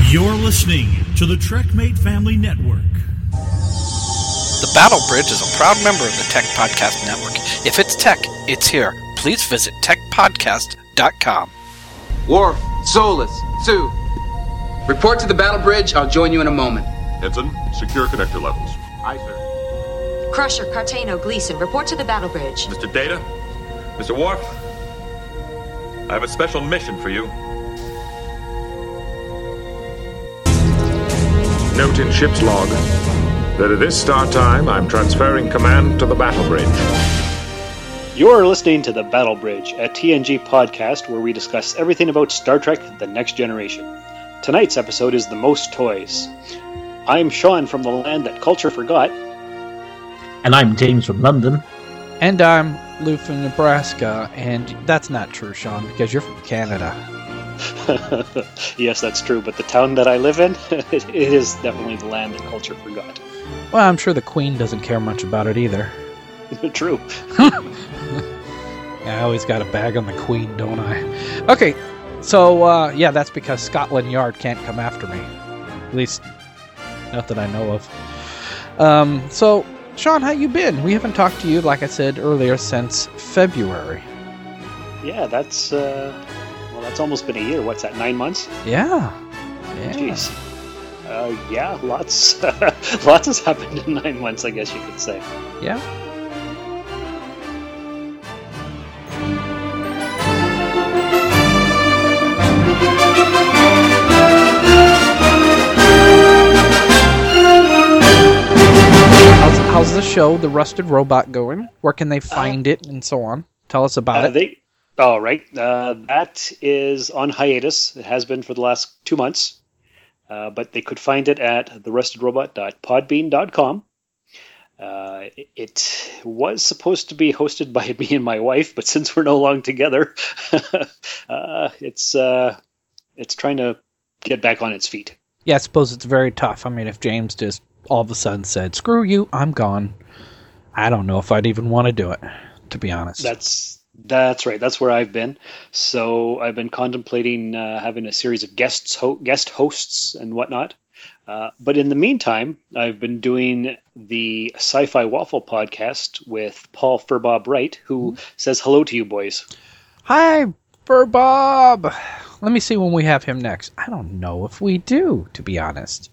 You're listening to the TrekMate Family Network. The Battle Bridge is a proud member of the Tech Podcast Network. If it's tech, it's here. Please visit techpodcast.com. Worf, Solus, Sue. Report to the Battle Bridge. I'll join you in a moment. Ensign, secure connector levels. Aye, sir. Crusher, Cartano, Gleason, report to the Battle Bridge. Mr. Data, Mr. Worf, I have a special mission for you. Note in ship's log that at this start time, I'm transferring command to the Battle Bridge. You're listening to the Battle Bridge, a TNG podcast where we discuss everything about Star Trek: The Next Generation. Tonight's episode is The Most Toys. I'm Sean from the land that culture forgot. And I'm James from London. And I'm Lou from Nebraska. And that's not true, Sean, because you're from Canada. Yes, that's true, but the town that I live in, it is definitely the land that culture forgot. Well, I'm sure the Queen doesn't care much about it either. True. I always got a bag on the Queen, don't I? Okay, so, that's because Scotland Yard can't come after me. At least, not that I know of. So, Sean, how you been? We haven't talked to you, like I said earlier, since February. Yeah, that's almost been a year. What's that, 9 months? Yeah. Jeez. Lots lots has happened in 9 months, I guess you could say. Yeah. How's the show, The Rusted Robot, going? Where can they find it and so on? Tell us about it. That is on hiatus. It has been for the last 2 months. But they could find it at therustedrobot.podbean.com. It was supposed to be hosted by me and my wife, but since we're no longer together, it's trying to get back on its feet. Yeah, I suppose it's very tough. I mean, if James just all of a sudden said, "Screw you, I'm gone," I don't know if I'd even want to do it, to be honest. That's right. That's where I've been. So I've been contemplating having a series of guest hosts and whatnot. But in the meantime, I've been doing the Sci-Fi Waffle podcast with Paul Furbob Wright, who says hello to you boys. Hi, Furbob. Let me see when we have him next. I don't know if we do, to be honest.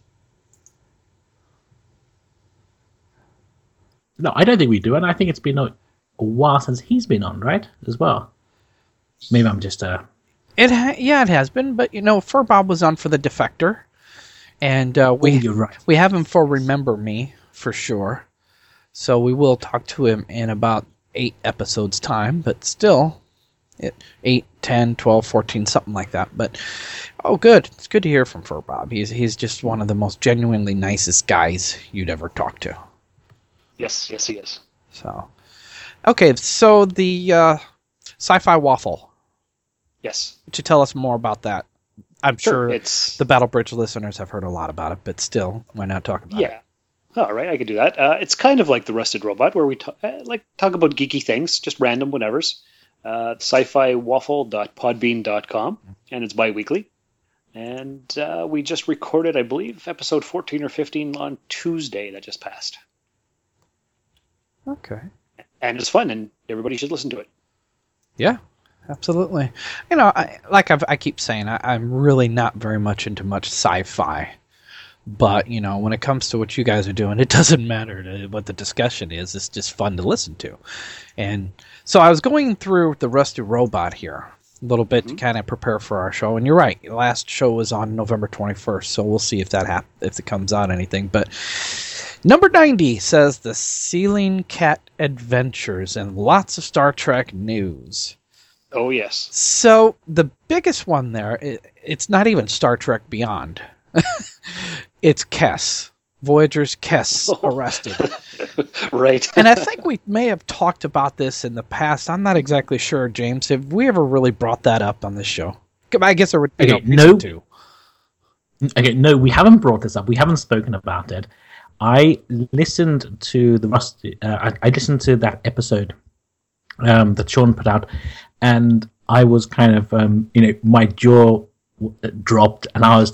No, I don't think we do, and I think it's been a while since he's been on, right? As well. Maybe I'm just it has been, but Furbob was on for the Defector, and you're right. We have him for Remember Me for sure. So we will talk to him in about 8 episodes time, but still 8, 10, 12, 14, something like that. But good. It's good to hear from Furbob. He's just one of the most genuinely nicest guys you'd ever talk to. Yes, he is. So okay, so the Sci-Fi Waffle. Yes. Would you tell us more about that? I'm sure it's the Battle Bridge listeners have heard a lot about it, but still, why not talk about it? Yeah. All right, I could do that. It's kind of like the Rusted Robot, where we talk about geeky things, just random whatevers. Sci-Fi-Waffle.podbean.com, and it's bi-weekly. And we just recorded, I believe, episode 14 or 15 on Tuesday that just passed. Okay. And it's fun, and everybody should listen to it. Yeah, absolutely. I keep saying, I'm really not very much into much sci-fi. But, when it comes to what you guys are doing, it doesn't matter what the discussion is. It's just fun to listen to. And so I was going through the Rusted Robot here a little bit to kind of prepare for our show. And you're right, the last show was on November 21st, so we'll see if if it comes out anything. But number 90 says the Ceiling Cat Adventures and lots of Star Trek news. Oh, yes. So the biggest one there, it's not even Star Trek Beyond. It's Kes. Voyager's Kes arrested. Right. And I think we may have talked about this in the past. I'm not exactly sure, James. Have we ever really brought that up on this show? I guess there would be no. Okay, no, we haven't brought this up. We haven't spoken about it. I listened to I listened to that episode that Sean put out, and I was kind of, my jaw dropped, and I was just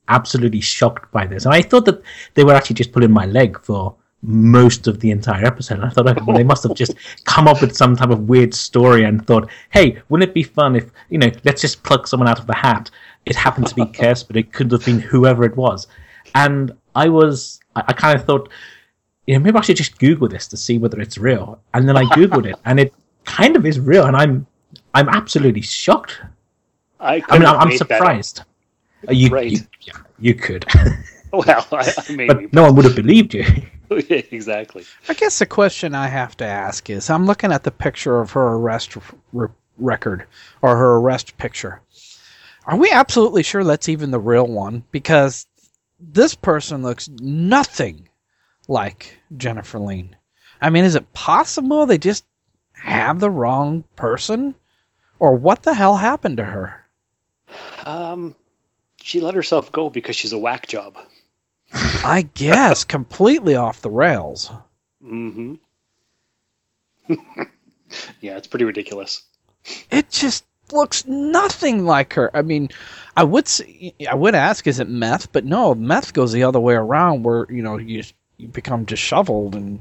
absolutely shocked by this. And I thought that they were actually just pulling my leg for most of the entire episode. And I thought they must have just come up with some type of weird story and thought, hey, wouldn't it be fun if, let's just pluck someone out of the hat. It happened to be Kes, but it could have been whoever it was. And I kind of thought, maybe I should just Google this to see whether it's real. And then I Googled it, and it kind of is real, and I'm absolutely shocked. I'm surprised. You could. Well, maybe. But no one would have believed you. Exactly. I guess the question I have to ask is, I'm looking at the picture of her arrest record, or her arrest picture. Are we absolutely sure that's even the real one? Because this person looks nothing like Jennifer Lean. I mean, is it possible they just have the wrong person? Or what the hell happened to her? She let herself go because she's a whack job. I guess, completely off the rails. Mm-hmm. Yeah, it's pretty ridiculous. It just looks nothing like her. I mean, I would ask, is it meth? But no, meth goes the other way around, where you become disheveled, and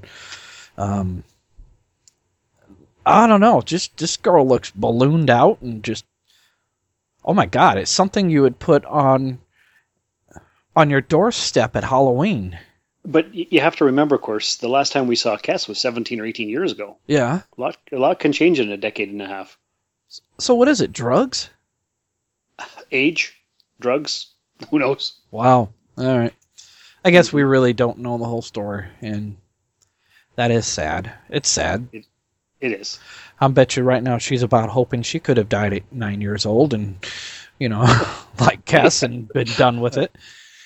I don't know. Just this girl looks ballooned out, and just, oh my God, it's something you would put on your doorstep at Halloween. But you have to remember, of course, the last time we saw Kes was 17 or 18 years ago. Yeah, a lot can change in a decade and a half. So what is it? Drugs? Age? Drugs? Who knows? Wow. All right. I guess we really don't know the whole story, and that is sad. It's sad. It is. I bet you right now she's about hoping she could have died at 9 years old and, like Kes, and been done with it.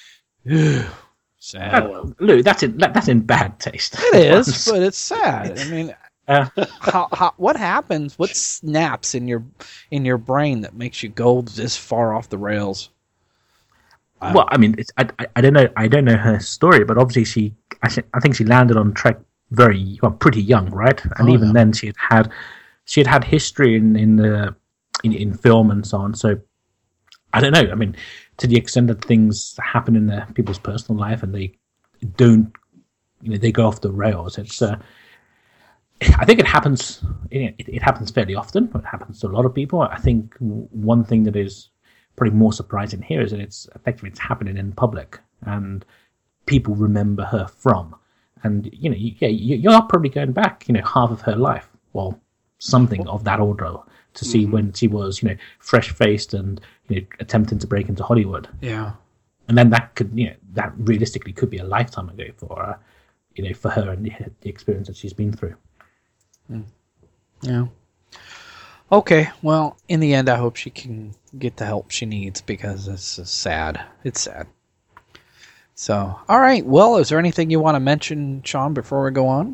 Sad. Lou, that's in bad taste. It is, but it's sad. I mean, what happens? What snaps in your brain that makes you go this far off the rails? Well, I mean, I don't know. I don't know her story, but obviously I think she landed on Trek pretty young, right? And even then, she had had history in film and so on. So I don't know. I mean, to the extent that things happen in people's personal life and they don't, they go off the rails. It's I think it happens. It happens fairly often. It happens to a lot of people. I think one thing that is probably more surprising here is that it's happening in public and people remember her from. And you're probably going back half of her life, well, something of that order, to see when she was fresh faced and attempting to break into Hollywood. Yeah, and then that could that realistically could be a lifetime ago for for her and the experience that she's been through. Yeah. Okay, well, in the end, I hope she can get the help she needs, because it's sad. It's sad. So, all right. Well, is there anything you want to mention, Sean, before we go on?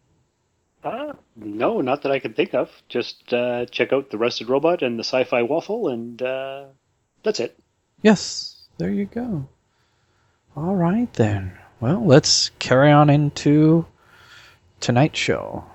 No, not that I can think of. Just check out The Rusted Robot and the Sci-Fi Waffle, and that's it. Yes, there you go. All right, then. Well, let's carry on into tonight's show.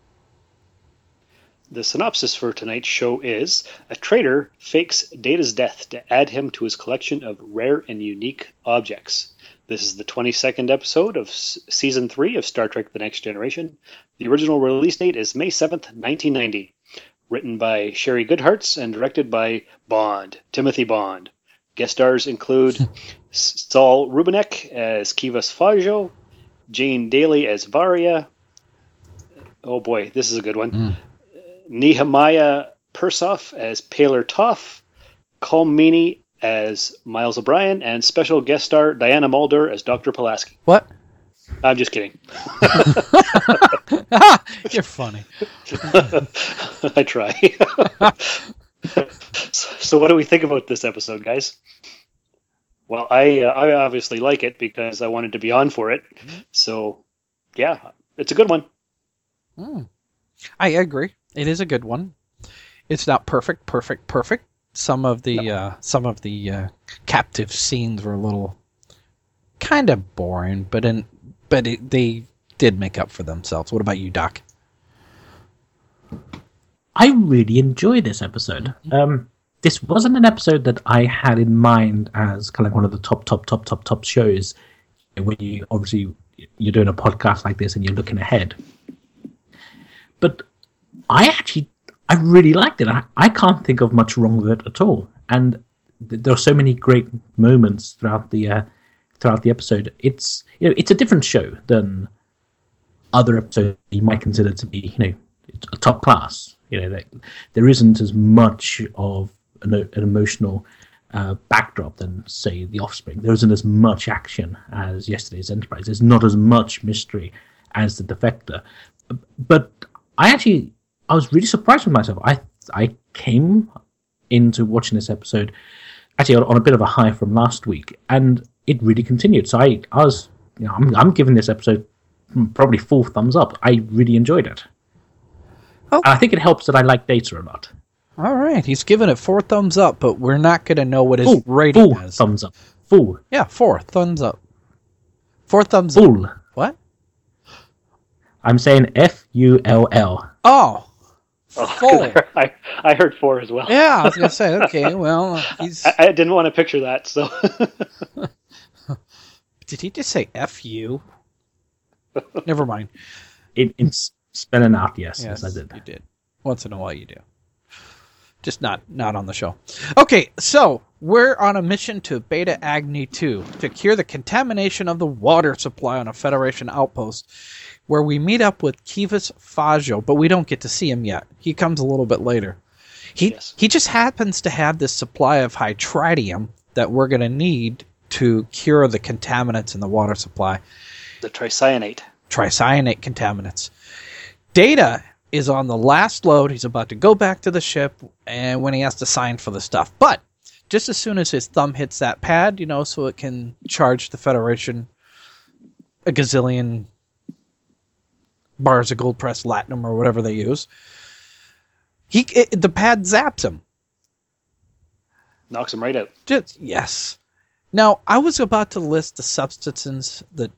The synopsis for tonight's show is: a traitor fakes Data's death to add him to his collection of rare and unique objects. This is the 22nd episode of Season 3 of Star Trek The Next Generation. The original release date is May 7th, 1990. Written by Sherry Goodharts and directed by Timothy Bond. Guest stars include Saul Rubinek as Kivas Fajo, Jane Daly as Varia. Oh boy, this is a good one. Nehemiah Persoff as Paler Toff, Colm Meaney as Miles O'Brien, and special guest star Diana Mulder as Dr. Pulaski. What? I'm just kidding. You're funny. I try. So what do we think about this episode, guys? Well, I obviously like it because I wanted to be on for it. So, yeah, it's a good one. I agree. It is a good one. It's not perfect. Some of the captive scenes were a little kind of boring, but they did make up for themselves. What about you, Doc? I really enjoyed this episode. this wasn't an episode that I had in mind as kind of one of the top shows. When you obviously you're doing a podcast like this and you're looking ahead, but I really liked it. I can't think of much wrong with it at all, and there are so many great moments throughout the episode. It's it's a different show than other episodes you might consider to be a top class. There isn't as much of an emotional backdrop than, say, The Offspring. There isn't as much action as yesterday's Enterprise. There's not as much mystery as The Defector. But I was really surprised with myself. I came into watching this episode actually on a bit of a high from last week, and it really continued. So I'm giving this episode probably 4 thumbs up. I really enjoyed it. Oh. And I think it helps that I like Data a lot. All right, he's giving it 4 thumbs up, but we're not going to know what his rating is. Thumbs up. Full. Yeah, 4 thumbs up. 4 thumbs up. Full. What? I'm saying Full. Oh. Full. I heard 4 as well. Yeah, I was going to say, okay, well, he's... I didn't want to picture that, so... Did he just say F-U? Never mind. It's spelling out, yes, I did. You did. Once in a while you do. Just not on the show. Okay, so we're on a mission to Beta Agni 2 to cure the contamination of the water supply on a Federation outpost, where we meet up with Kivas Fajo, but we don't get to see him yet. He comes a little bit later. He just happens to have this supply of hytritium that we're going to need to cure the contaminants in the water supply. The tricyanate. Tricyanate contaminants. Data is on the last load. He's about to go back to the ship, and when he has to sign for the stuff. But just as soon as his thumb hits that pad, so it can charge the Federation a gazillion bars of gold pressed latinum or whatever they use, the pad zaps him. Knocks him right out. Yes. Now, I was about to list the substances that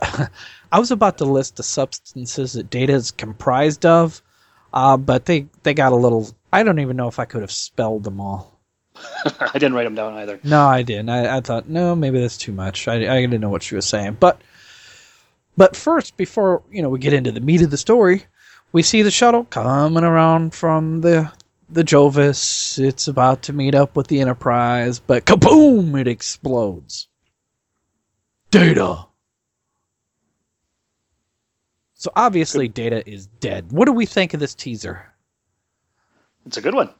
Data is comprised of, but they got a little. I don't even know if I could have spelled them all. I didn't write them down either. No, I didn't. I thought, no, maybe that's too much. I didn't know what she was saying. But first, before we get into the meat of the story, we see the shuttle coming around from the Jovis. It's about to meet up with the Enterprise, but kaboom! It explodes. Data. So obviously Data is dead. What do we think of this teaser? It's a good one.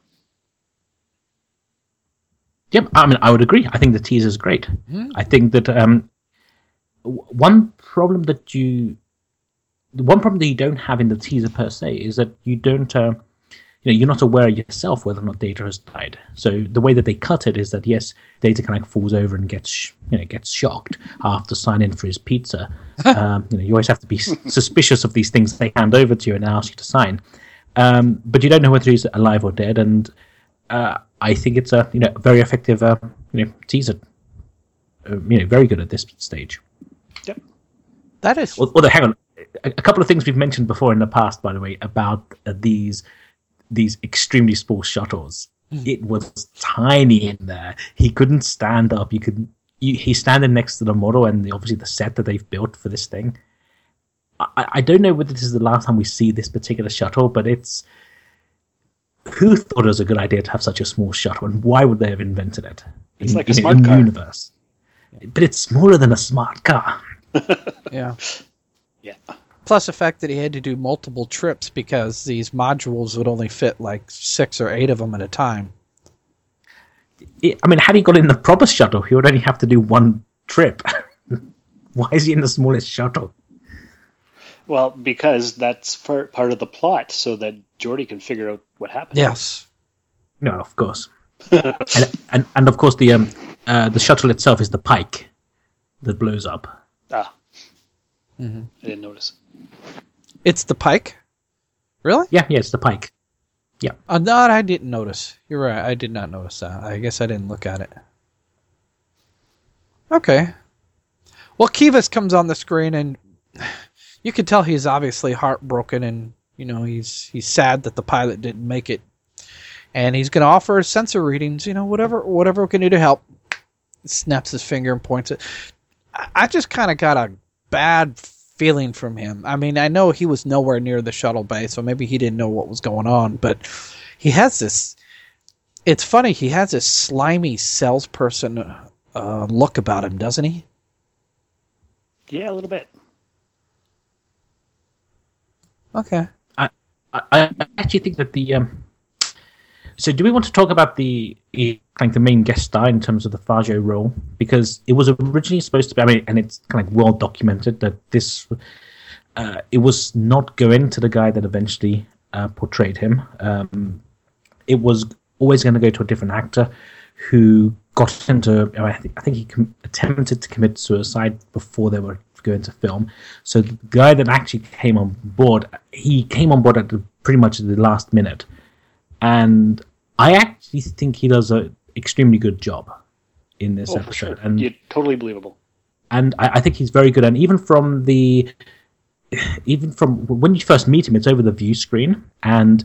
Yep, I would agree. I think the teaser is great. Mm-hmm. I think that one problem that you don't have in the teaser per se is that you don't. You're not aware yourself whether or not Data has died. So the way that they cut it is that, yes, Data kind of falls over and gets shocked after signing for his pizza. You always have to be suspicious of these things they hand over to you and ask you to sign. But you don't know whether he's alive or dead, and I think it's a very effective teaser. Very good at this stage. Yep. That is. Although, hang on, a couple of things we've mentioned before in the past, by the way, about these extremely small shuttles. It was tiny in there. He couldn't stand up. He's standing next to the model and obviously the set that they've built for this thing. I don't know whether this is the last time we see this particular shuttle, but it's... Who thought it was a good idea to have such a small shuttle, and why would they have invented it? It's like a smart car. Universe. But it's smaller than a smart car. Yeah. Yeah. Plus the fact that he had to do multiple trips because these modules would only fit like 6 or 8 of them at a time. Had he got in the proper shuttle, he would only have to do one trip. Why is he in the smallest shuttle? Well, because that's part of the plot, so that Geordi can figure out what happened. Yes. No, of course. and of course the shuttle itself is the Pike that blows up. Ah. Mm-hmm. I didn't notice. It's the Pike? Really? Yeah, it's the Pike. Yeah. No, I didn't notice. You're right. I did not notice that. I guess I didn't look at it. Okay. Well, Kivas comes on the screen, and you can tell he's obviously heartbroken, and he's sad that the pilot didn't make it. and he's going to offer his sensor readings. Whatever we can do to help. Snaps his finger and points it. I just kind of got a bad feeling from him. I mean, I know he was nowhere near the shuttle bay, so maybe he didn't know what was going on, but he has this... It's funny, he has this slimy salesperson look about him, doesn't he? Yeah, a little bit. Okay. I actually think that the... So do we want to talk about the main guest star in terms of the Fajo role? Because it was originally supposed to be, and it's kind of well documented that this, it was not going to the guy that eventually portrayed him. It was always going to go to a different actor who got into, I think he attempted to commit suicide before they were going to film. So the guy that actually came on board, he came on board at pretty much the last minute. And I actually think he does an extremely good job in this episode. For sure. And yeah, totally believable. And I think he's very good. And even from when you first meet him, it's over the view screen, and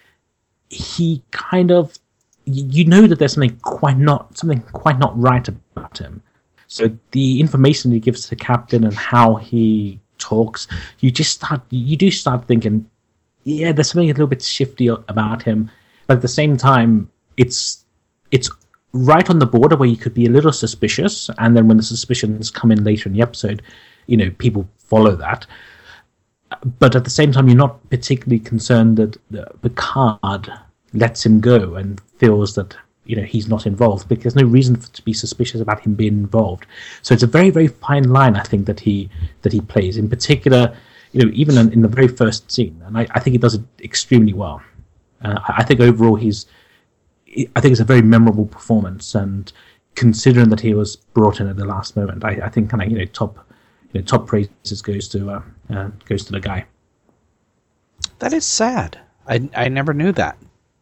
he kind of, you know that there's something quite not right about him. So the information he gives to the captain and how he talks, you do start thinking, yeah, there's something a little bit shifty about him. But at the same time, it's right on the border where you could be a little suspicious, and then when the suspicions come in later in the episode, people follow that. But at the same time, you're not particularly concerned that Picard lets him go and feels that he's not involved, because there's no reason to be suspicious about him being involved. So it's a very, very fine line, I think, that he plays. In particular, even in the very first scene, and I think he does it extremely well. I think overall I think it's a very memorable performance, and considering that he was brought in at the last moment, I think top praises goes to the guy. That is sad. I never knew that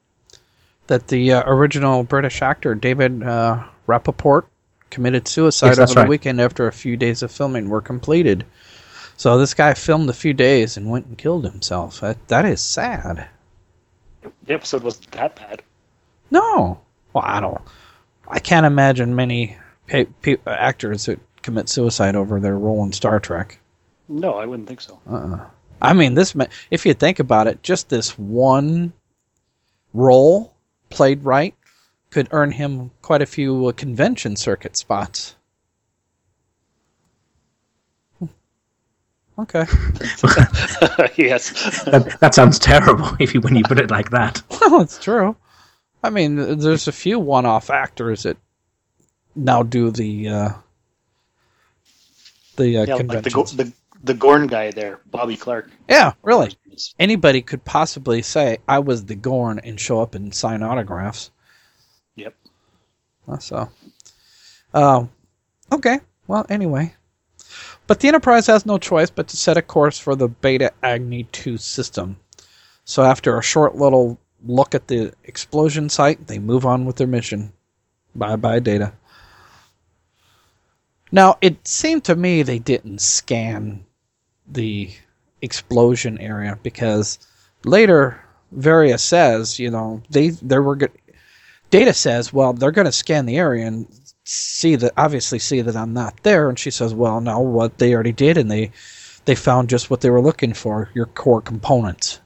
the original British actor David Rappaport committed suicide over the weekend after a few days of filming were completed. So this guy filmed a few days and went and killed himself. That is sad. The episode wasn't that bad. No. Well, I can't imagine many actors that commit suicide over their role in Star Trek. No, I wouldn't think so. I mean, if you think about it, just this one role played right could earn him quite a few convention circuit spots. Okay. Yes. That sounds terrible when you put it like that. Well, it's true. I mean, there's a few one-off actors that now do the conventions. Like the Gorn guy there, Bobby Clark. Yeah, really. Anybody could possibly say, I was the Gorn, and show up and sign autographs. Yep. So. Okay. Well, anyway. But the Enterprise has no choice but to set a course for the Beta Agni 2 system. So after a short little look at the explosion site, they move on with their mission. Bye-bye, Data. Now, it seemed to me they didn't scan the explosion area, because later Varia says, Data says, well, they're going to scan the area and see that I'm not there, and she says, well, no, what they already did, and they found just what they were looking for, your core components.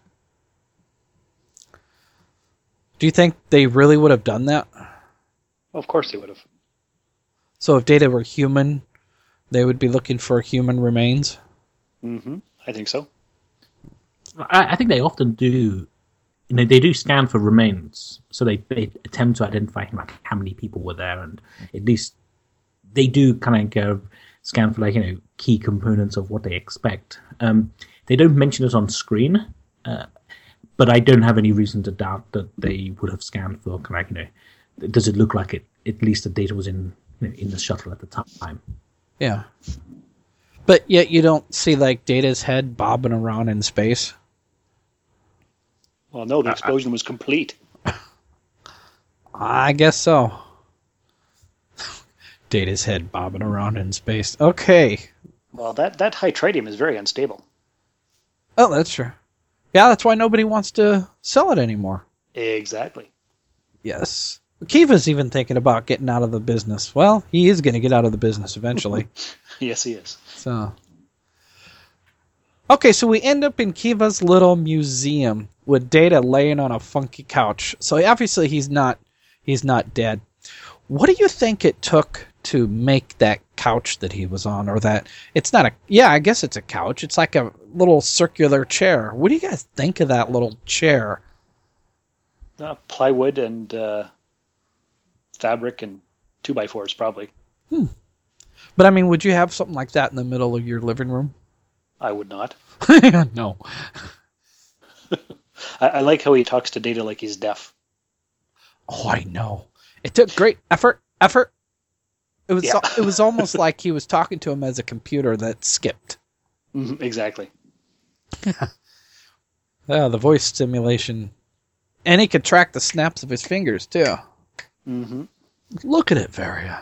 Do you think they really would have done that? Of course they would have. So if Data were human, they would be looking for human remains? Mm-hmm. I think so. I think they often do. They do scan for remains, so they attempt to identify how many people were there, and at least they do kind of go scan for key components of what they expect. They don't mention it on screen, but I don't have any reason to doubt that they would have scanned for does it look like it? At least the Data was in the shuttle at the time. Yeah, but yet you don't see Data's head bobbing around in space. Well, no, the explosion was complete. I guess so. Data's head bobbing around in space. Okay. Well, that high tritium is very unstable. Oh, that's true. Yeah, that's why nobody wants to sell it anymore. Exactly. Yes. Kiva's even thinking about getting out of the business. Well, he is going to get out of the business eventually. Yes, he is. So, okay, so we end up in Kiva's little museum with Data laying on a funky couch. So obviously he's not dead. What do you think it took to make that couch that he was on, or that it's not a? Yeah, I guess it's a couch. It's like a little circular chair. What do you guys think of that little chair? Plywood and fabric and 2x4s probably. But I mean, would you have something like that in the middle of your living room? I would not. No. I like how he talks to Data like he's deaf. Oh, I know. It took great effort. It was it was almost like he was talking to him as a computer that skipped. Mm-hmm, exactly. The voice stimulation. And he could track the snaps of his fingers, too. Mm-hmm. Look at it, Varia.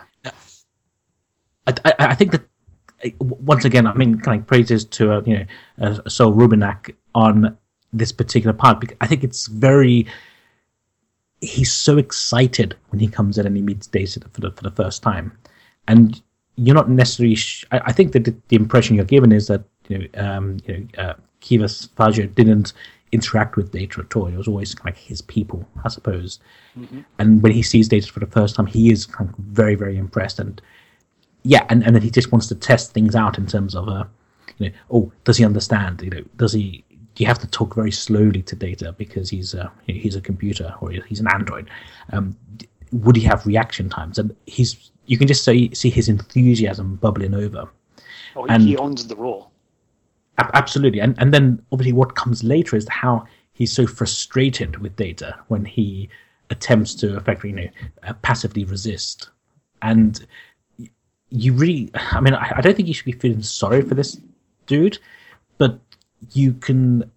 I think that, once again, I mean, kind of praises to Saul Rubinak on this particular part, because I think it's very. He's so excited when he comes in and he meets Data for the first time, and you're not necessarily. I think that the impression you're given is that Kiva Faggio didn't interact with Data at all. It was always kind of his people, I suppose. Mm-hmm. And when he sees Data for the first time, he is kind of very, very impressed. And and then he just wants to test things out in terms of, does he understand? Do you have to talk very slowly to Data because he's a computer or he's an android? Would he have reaction times? And you can just see his enthusiasm bubbling over. Oh, he owns the role. Absolutely, and then obviously what comes later is how he's so frustrated with Data when he attempts to effectively, passively resist. And you really, I mean, I don't think you should be feeling sorry for this dude, but you can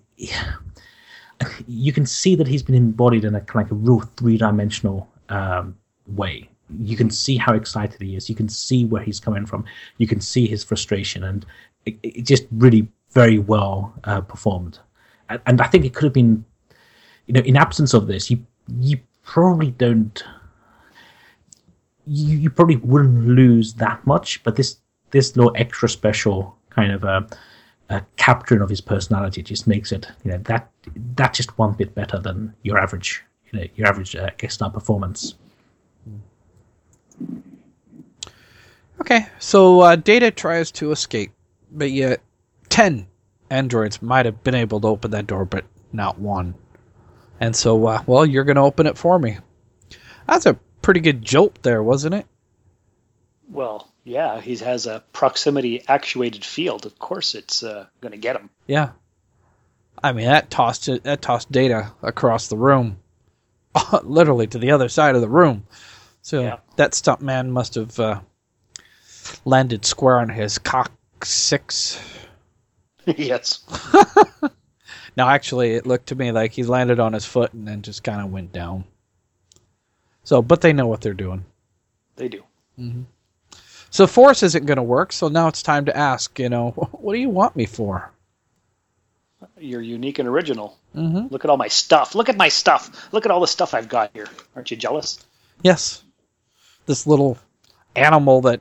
see that he's been embodied in a kind of like a real three-dimensional way. You can see how excited he is. You can see where he's coming from. You can see his frustration, and it just really very well performed. And I think it could have been, in absence of this, you probably don't. You probably wouldn't lose that much, but this little extra special kind of a capturing of his personality just makes it, that's just one bit better than your average guest star performance. Okay, so Data tries to escape, but yet 10 androids might have been able to open that door, but not one. And so, you're going to open it for me. That's a pretty good jolt there, wasn't it? Well, yeah, he has a proximity-actuated field. Of course it's going to get him. Yeah. I mean, that tossed Data across the room. Literally to the other side of the room. So that stuntman must have landed square on his coccyx. Yes. No, actually, it looked to me like he landed on his foot and then just kind of went down. So, but they know what they're doing. They do. Mm-hmm. So force isn't going to work, so now it's time to ask, what do you want me for? You're unique and original. Mm-hmm. Look at all my stuff. Look at my stuff. Look at all the stuff I've got here. Aren't you jealous? Yes. This little animal that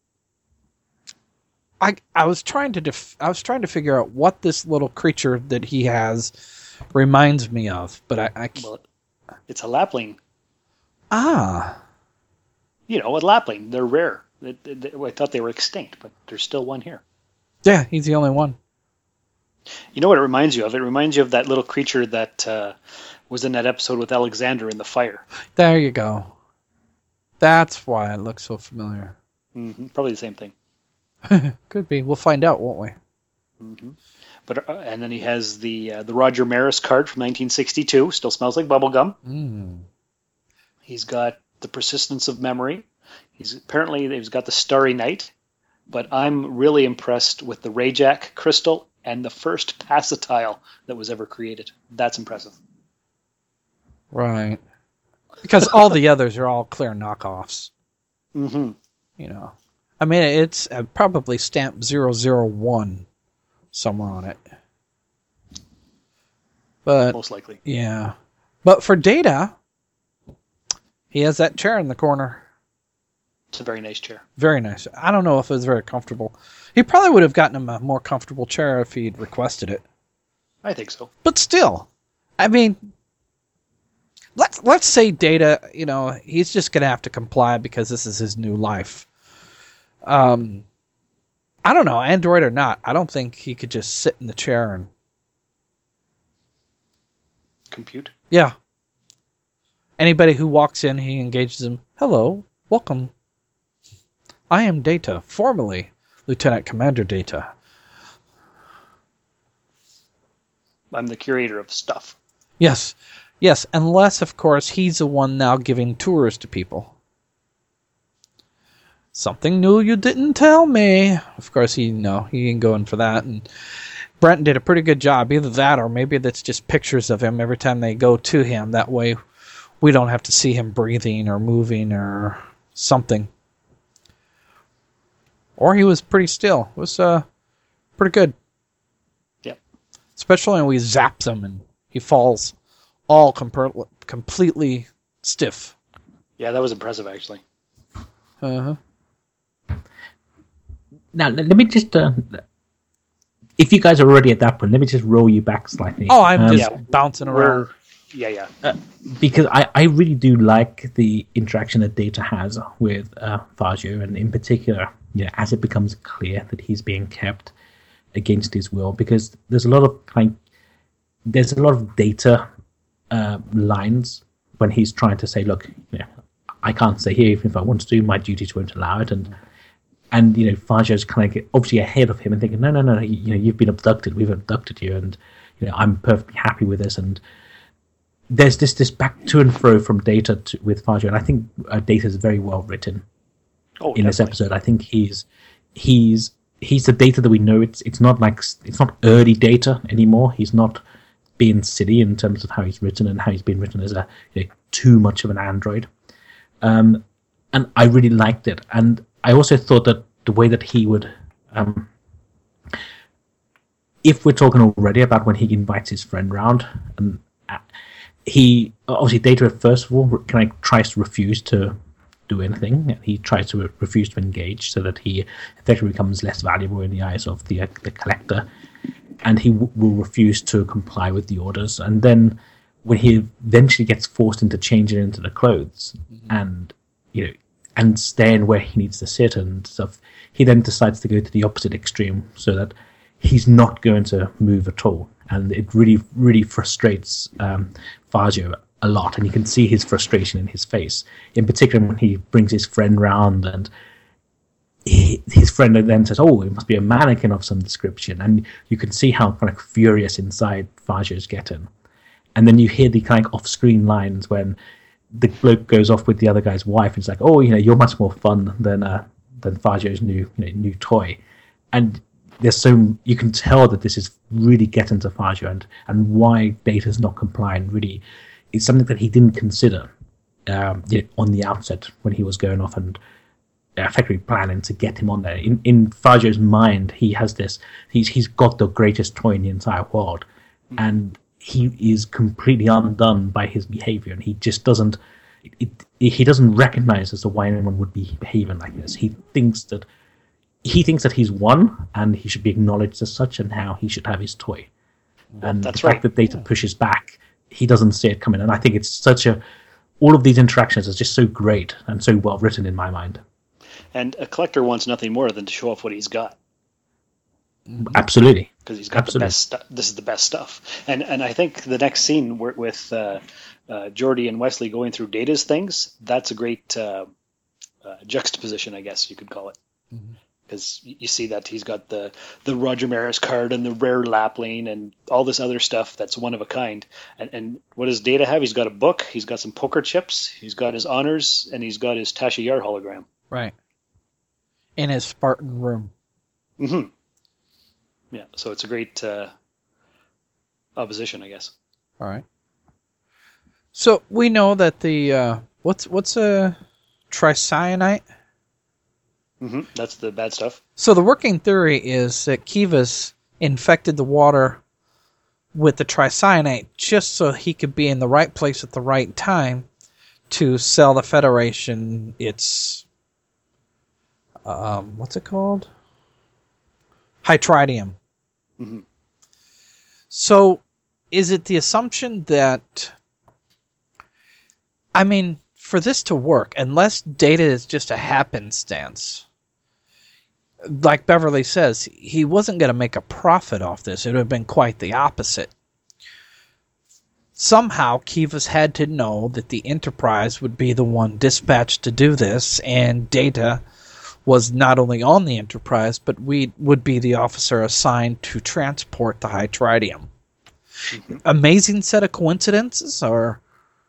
I was trying to figure out what this little creature that he has reminds me of, but I well, it's a lapling. Ah. A lapling. They're rare. I thought they were extinct, but there's still one here. Yeah, he's the only one. You know what it reminds you of? It reminds you of that little creature that was in that episode with Alexander in the fire. There you go. That's why it looks so familiar. Mm-hmm. Probably the same thing. Could be. We'll find out, won't we? Mm-hmm. But and then he has the Roger Maris card from 1962. Still smells like bubblegum. Mm. He's got the persistence of memory. He's got the Starry Night. But I'm really impressed with the Rayjack crystal and the first Pacitile that was ever created. That's impressive. Right. Because all the others are all clear knockoffs. Mm-hmm. I mean, it's probably stamped 001 somewhere on it. But most likely. Yeah. But for Data, He has that chair in the corner. It's a very nice chair. Very nice. I don't know if it was very comfortable. He probably would have gotten him a more comfortable chair if he'd requested it. I think so. But still, I mean, let's say Data, he's just going to have to comply because this is his new life. I don't know, Android or not, I don't think he could just sit in the chair and compute. Yeah. Anybody who walks in, he engages them. Hello, welcome. I am Data, formerly Lieutenant Commander Data. I'm the curator of stuff. Yes, unless, of course, he's the one now giving tours to people. Something new you didn't tell me. Of course, he ain't going for that. And Brent did a pretty good job. Either that or maybe that's just pictures of him every time they go to him. That way we don't have to see him breathing or moving or something. Or he was pretty still. It was pretty good. Yep. Especially when we zaps him and he falls all completely stiff. Yeah, that was impressive, actually. Uh-huh. Now, let me just... if you guys are already at that point, let me just roll you back slightly. Oh, I'm just bouncing around. Yeah. Because I really do like the interaction that Data has with Fazio, and in particular, as it becomes clear that he's being kept against his will, because there's a lot of Data lines when he's trying to say, look, I can't stay here even if I want to. My duties won't allow it, and Fazio's kind of obviously ahead of him and thinking, no, you've been abducted. We've abducted you, and I'm perfectly happy with this. And there's this back to and fro from Data with Fazio, and I think Data is very well written in this episode. I think he's the Data that we know. It's not early Data anymore. He's not being silly in terms of how he's written and how he's been written as too much of an android. And I really liked it, and I also thought that the way that he would, if we're talking already about when he invites his friend round, and he obviously Data first of all tries to refuse to do anything. He tries to refuse to engage, so that he effectively becomes less valuable in the eyes of the collector, and he will refuse to comply with the orders. And then when he eventually gets forced into changing into the clothes, and and stand where he needs to sit and stuff, he then decides to go to the opposite extreme, so that he's not going to move at all. And it really, really frustrates Fazio a lot, and you can see his frustration in his face, in particular when he brings his friend round, and his friend then says, oh, it must be a mannequin of some description, and you can see how kind of furious inside Fazio's getting. And then you hear the kind of off-screen lines when the bloke goes off with the other guy's wife, and it's like, oh, you're much more fun than Fazio's new toy. And there's you can tell that this is really getting to Fazio, and why Data's not complying really is something that he didn't consider on the outset when he was going off and effectively planning to get him on there. In Fazio's mind, he has this, he's got the greatest toy in the entire world, and he is completely undone by his behavior, and he just doesn't recognize as to why anyone would be behaving like this. He thinks that he's won, and he should be acknowledged as such, and how he should have his toy. And the fact that Data pushes back, he doesn't see it coming. And I think it's all of these interactions are just so great and so well written in my mind. And a collector wants nothing more than to show off what he's got. Absolutely. Because he's got the best stuff. This is the best stuff. And I think the next scene with Geordi and Wesley going through Data's things, that's a great juxtaposition, I guess you could call it. Because you see that he's got the Roger Maris card and the rare lapling and all this other stuff that's one of a kind. And what does Data have? He's got a book, he's got some poker chips, he's got his honors, and he's got his Tasha Yar hologram. Right. In his Spartan room. Mm-hmm. Yeah, so it's a great opposition, I guess. All right. So we know that the what's a tricyanite? Mm-hmm. That's the bad stuff. So the working theory is that Kivas infected the water with the tricyanite just so he could be in the right place at the right time to sell the Federation its what's it called? Hytridium. Mm-hmm. So, is it the assumption that, I mean, for this to work, unless data is just a happenstance, like Beverly says, he wasn't going to make a profit off this. It would have been quite the opposite. Somehow, Kivas had to know that the Enterprise would be the one dispatched to do this, and Data was not only on the Enterprise, but would be the officer assigned to transport the Hytridium. Mm-hmm. Amazing set of coincidences, or...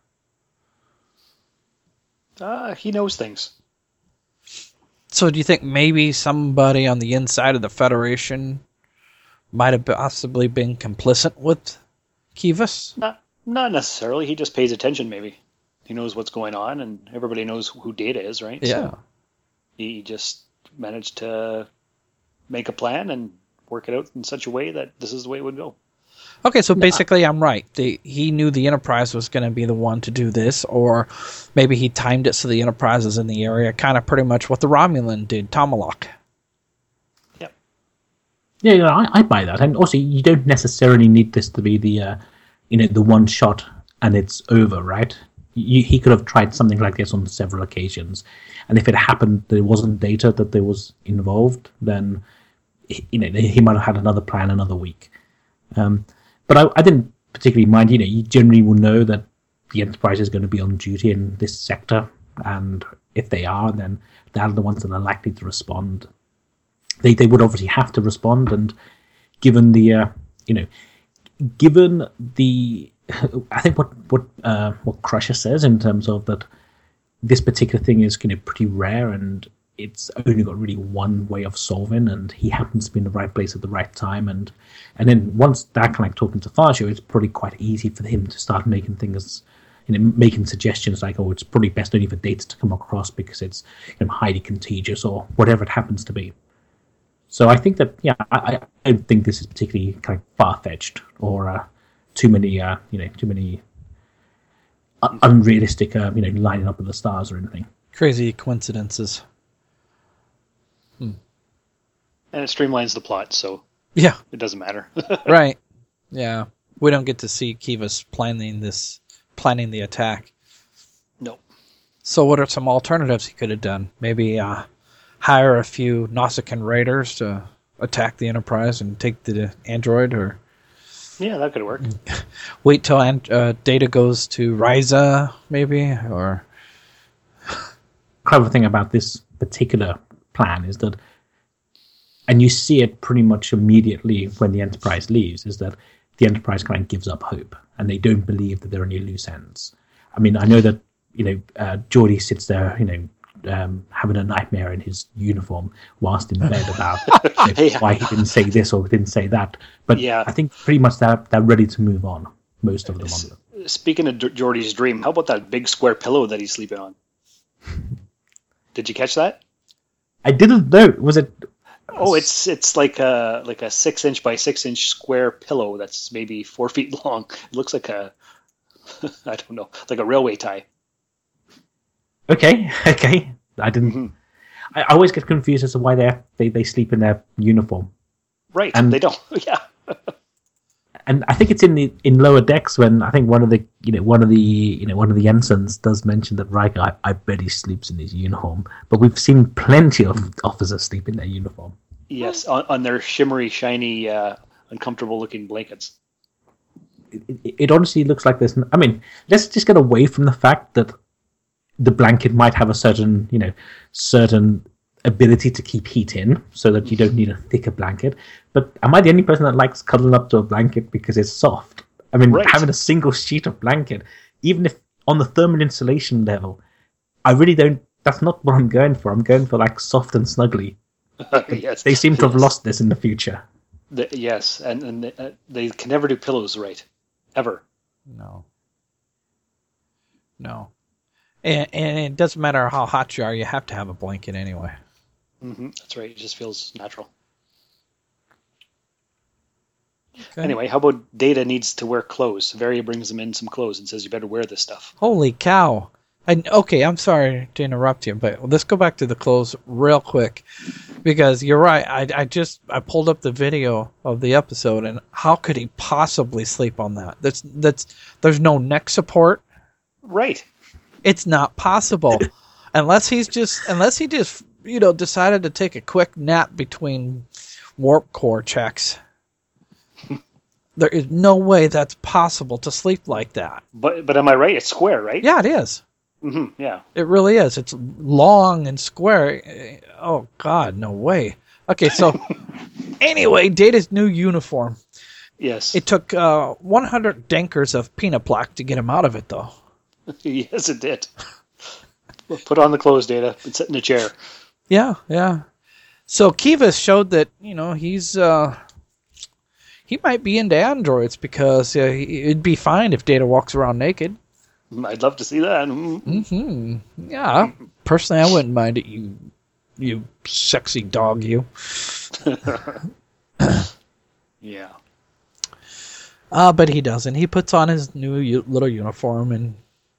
He knows things. So do you think maybe somebody on the inside of the Federation might have possibly been complicit with Kivas? Not necessarily. He just pays attention, maybe. He knows what's going on, and everybody knows who Data is, right? Yeah. So he just managed to make a plan and work it out in such a way that this is the way it would go. Okay, so basically I'm right. He knew the Enterprise was going to be the one to do this, or maybe he timed it so the Enterprise is in the area, kind of pretty much what the Romulan did, Tomalak. Yep. Yeah, I buy that. And also, you don't necessarily need this to be the one shot and it's over, right? He could have tried something like this on several occasions, and if it happened there wasn't Data that there was involved, then he might have had another plan another week. But I didn't particularly mind. You generally will know that the Enterprise is going to be on duty in this sector, and if they are, then they're the ones that are likely to respond. They would obviously have to respond, and given the I think what Crusher says in terms of that this particular thing is pretty rare, and it's only got really one way of solving, and he happens to be in the right place at the right time, and then once that kind of talking to Farsho, it's probably quite easy for him to start making things, making suggestions like, it's probably best only for Data to come across because it's highly contagious or whatever it happens to be. So I think that I don't think this is particularly kind of far-fetched or too many unrealistic lining up of the stars or anything. Crazy coincidences. And it streamlines the plot, so yeah, it doesn't matter. Right. Yeah. We don't get to see Kivas planning the attack. No. So what are some alternatives he could have done? Maybe hire a few Nausicaan raiders to attack the Enterprise and take the android, or... Yeah, that could work. Wait till Data goes to Risa, maybe, or... Clever thing about this particular plan is that, and you see it pretty much immediately when the Enterprise leaves, is that the Enterprise kind of gives up hope, and they don't believe that there are any loose ends. I mean, I know that, Geordi sits there, having a nightmare in his uniform whilst in bed about why he didn't say this or didn't say that. But yeah. I think pretty much they're ready to move on, most of them. Speaking of Geordi's dream, how about that big square pillow that he's sleeping on? Did you catch that? I didn't know. Was it... Oh, it's like a 6-inch by 6-inch square pillow that's maybe 4 feet long. It looks like I don't know, like a railway tie. Okay. I didn't. Mm-hmm. I always get confused as to why they sleep in their uniform. Right, and they don't. Yeah. And I think it's in lower decks when I think one of the ensigns does mention that Riker, I bet he sleeps in his uniform. But we've seen plenty of officers sleep in their uniform. Yes, on their shimmery, shiny, uncomfortable-looking blankets. It honestly looks like this. I mean, let's just get away from the fact that the blanket might have a certain ability to keep heat in, so that you don't need a thicker blanket. But am I the only person that likes cuddling up to a blanket because it's soft? I mean, having a single sheet of blanket, even if on the thermal insulation level, I really don't. That's not what I'm going for. I'm going for like soft and snuggly. Yes. They seem to have lost this in the future. Yes, and they can never do pillows right, ever. No. And it doesn't matter how hot you are, you have to have a blanket anyway. Mm-hmm. That's right. It just feels natural. Okay. Anyway, how about Data needs to wear clothes? Varia brings him in some clothes and says, you better wear this stuff. Holy cow. And okay, I'm sorry to interrupt you, but let's go back to the clothes real quick, because you're right. I pulled up the video of the episode, and how could he possibly sleep on that? There's no neck support. Right. It's not possible, unless he just decided to take a quick nap between warp core checks. There is no way that's possible to sleep like that. But am I right? It's square, right? Yeah, it is. Mm-hmm, yeah. It really is. It's long and square. Oh, God, no way. Okay, so anyway, Data's new uniform. Yes. It took 100 dankers of peanut black to get him out of it, though. Yes, it did. Put on the clothes, Data, and sit in a chair. Yeah. So Kivas showed that, he might be into androids because it'd be fine if Data walks around naked. I'd love to see that. Mm-hmm. Yeah. Personally, I wouldn't mind it, you sexy dog, you. Yeah. But he doesn't. He puts on his new little uniform and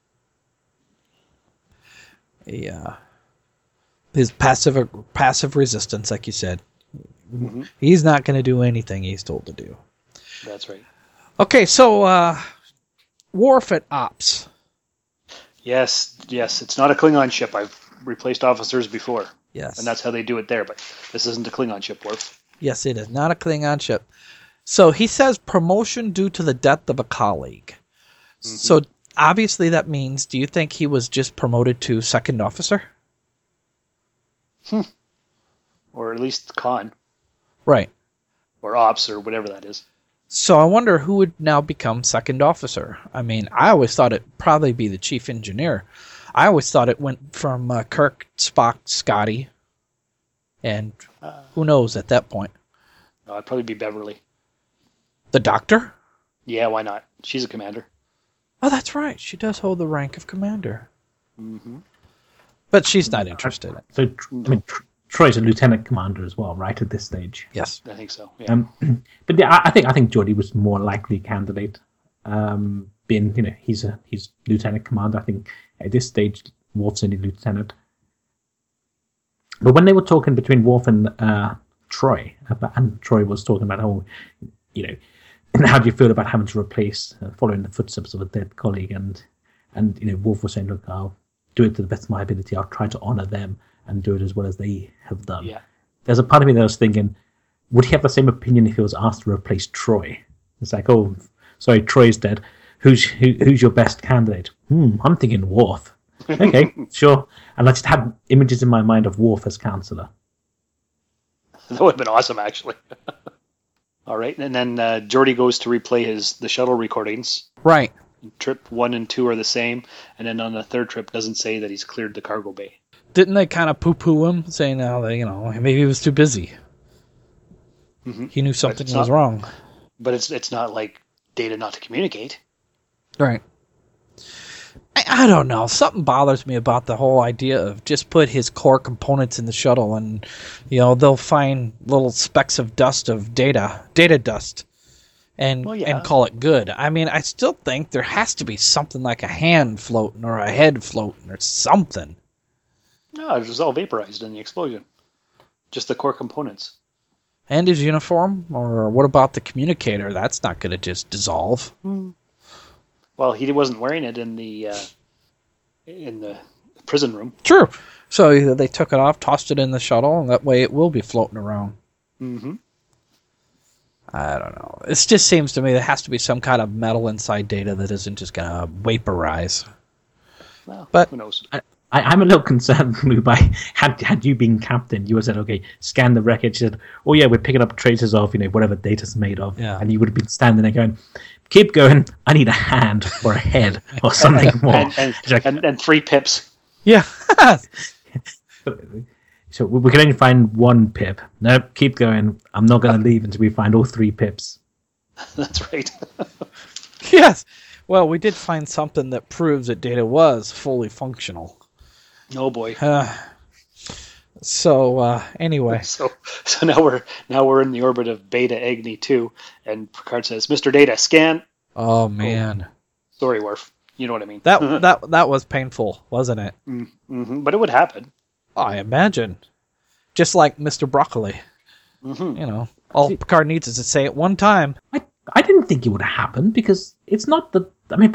his passive resistance, like you said. Mm-hmm. He's not going to do anything he's told to do. That's right. Okay, so Worf at Ops. Yes. It's not a Klingon ship. I've replaced officers before. Yes. And that's how they do it there, but this isn't a Klingon ship, Worf. Yes, it is. Not a Klingon ship. So he says promotion due to the death of a colleague. Mm-hmm. So obviously that means, do you think he was just promoted to second officer? Or at least con. Right. Or ops, or whatever that is. So I wonder who would now become second officer. I mean, I always thought it'd probably be the chief engineer. I always thought it went from Kirk, Spock, Scotty, and who knows at that point. No, it'd probably be Beverly. The doctor? Yeah, why not? She's a commander. Oh, that's right. She does hold the rank of commander. Mm-hmm. But she's not interested. So, Troy's a lieutenant commander as well, right, at this stage? Yes. I think so, yeah. But yeah, I think Geordi was more likely candidate. Being, he's lieutenant commander. I think at this stage, Worf's only lieutenant. But when they were talking between Worf and Troy, and Troy was talking about, and how do you feel about having to replace, following the footsteps of a dead colleague, and Worf was saying, look, I'll do it to the best of my ability. I'll try to honor them and do it as well as they have done. Yeah. There's a part of me that was thinking, would he have the same opinion if he was asked to replace Troy? It's like, oh, sorry, Troy's dead. Who's your best candidate? I'm thinking Worf. Okay, sure. And I just had images in my mind of Worf as counselor. That would have been awesome, actually. All right, and then Geordi goes to replay the shuttle recordings. Right. Trip 1 and 2 are the same, and then on the third trip doesn't say that he's cleared the cargo bay. Didn't they kind of poo-poo him, saying, maybe he was too busy. Mm-hmm. He knew something was wrong. But it's not like Data not to communicate. Right. I don't know. Something bothers me about the whole idea of just put his core components in the shuttle and, they'll find little specks of dust of data dust, and call it good. I mean, I still think there has to be something like a hand floating or a head floating or something. No, it was all vaporized in the explosion. Just the core components. And his uniform? Or what about the communicator? That's not going to just dissolve. Well, he wasn't wearing it in the prison room. True. So they took it off, tossed it in the shuttle, and that way it will be floating around. Mm-hmm. I don't know. It just seems to me there has to be some kind of metal inside Data that isn't just going to vaporize. Well, but who knows? I'm a little concerned, Lou, by had you been captain, you would have said, okay, scan the wreckage. Said, oh yeah, we're picking up traces of whatever Data's made of, and you would have been standing there going, keep going. I need a hand or a head or something more, and 3 pips. Yeah. So we can only find 1 pip. Nope, keep going. I'm not going to leave until we find all 3 pips. That's right. Yes. Well, we did find something that proves that Data was fully functional. Oh boy. Anyway. So now we're in the orbit of Beta Agni 2, and Picard says, "Mr. Data, scan." Oh man. Sorry, Worf. You know what I mean? That was painful, wasn't it? Mm-hmm. But it would happen. I imagine. Just like Mr. Broccoli. Mm-hmm. You know, all Picard needs is to say it one time. I didn't think it would happen because it's not that. I mean,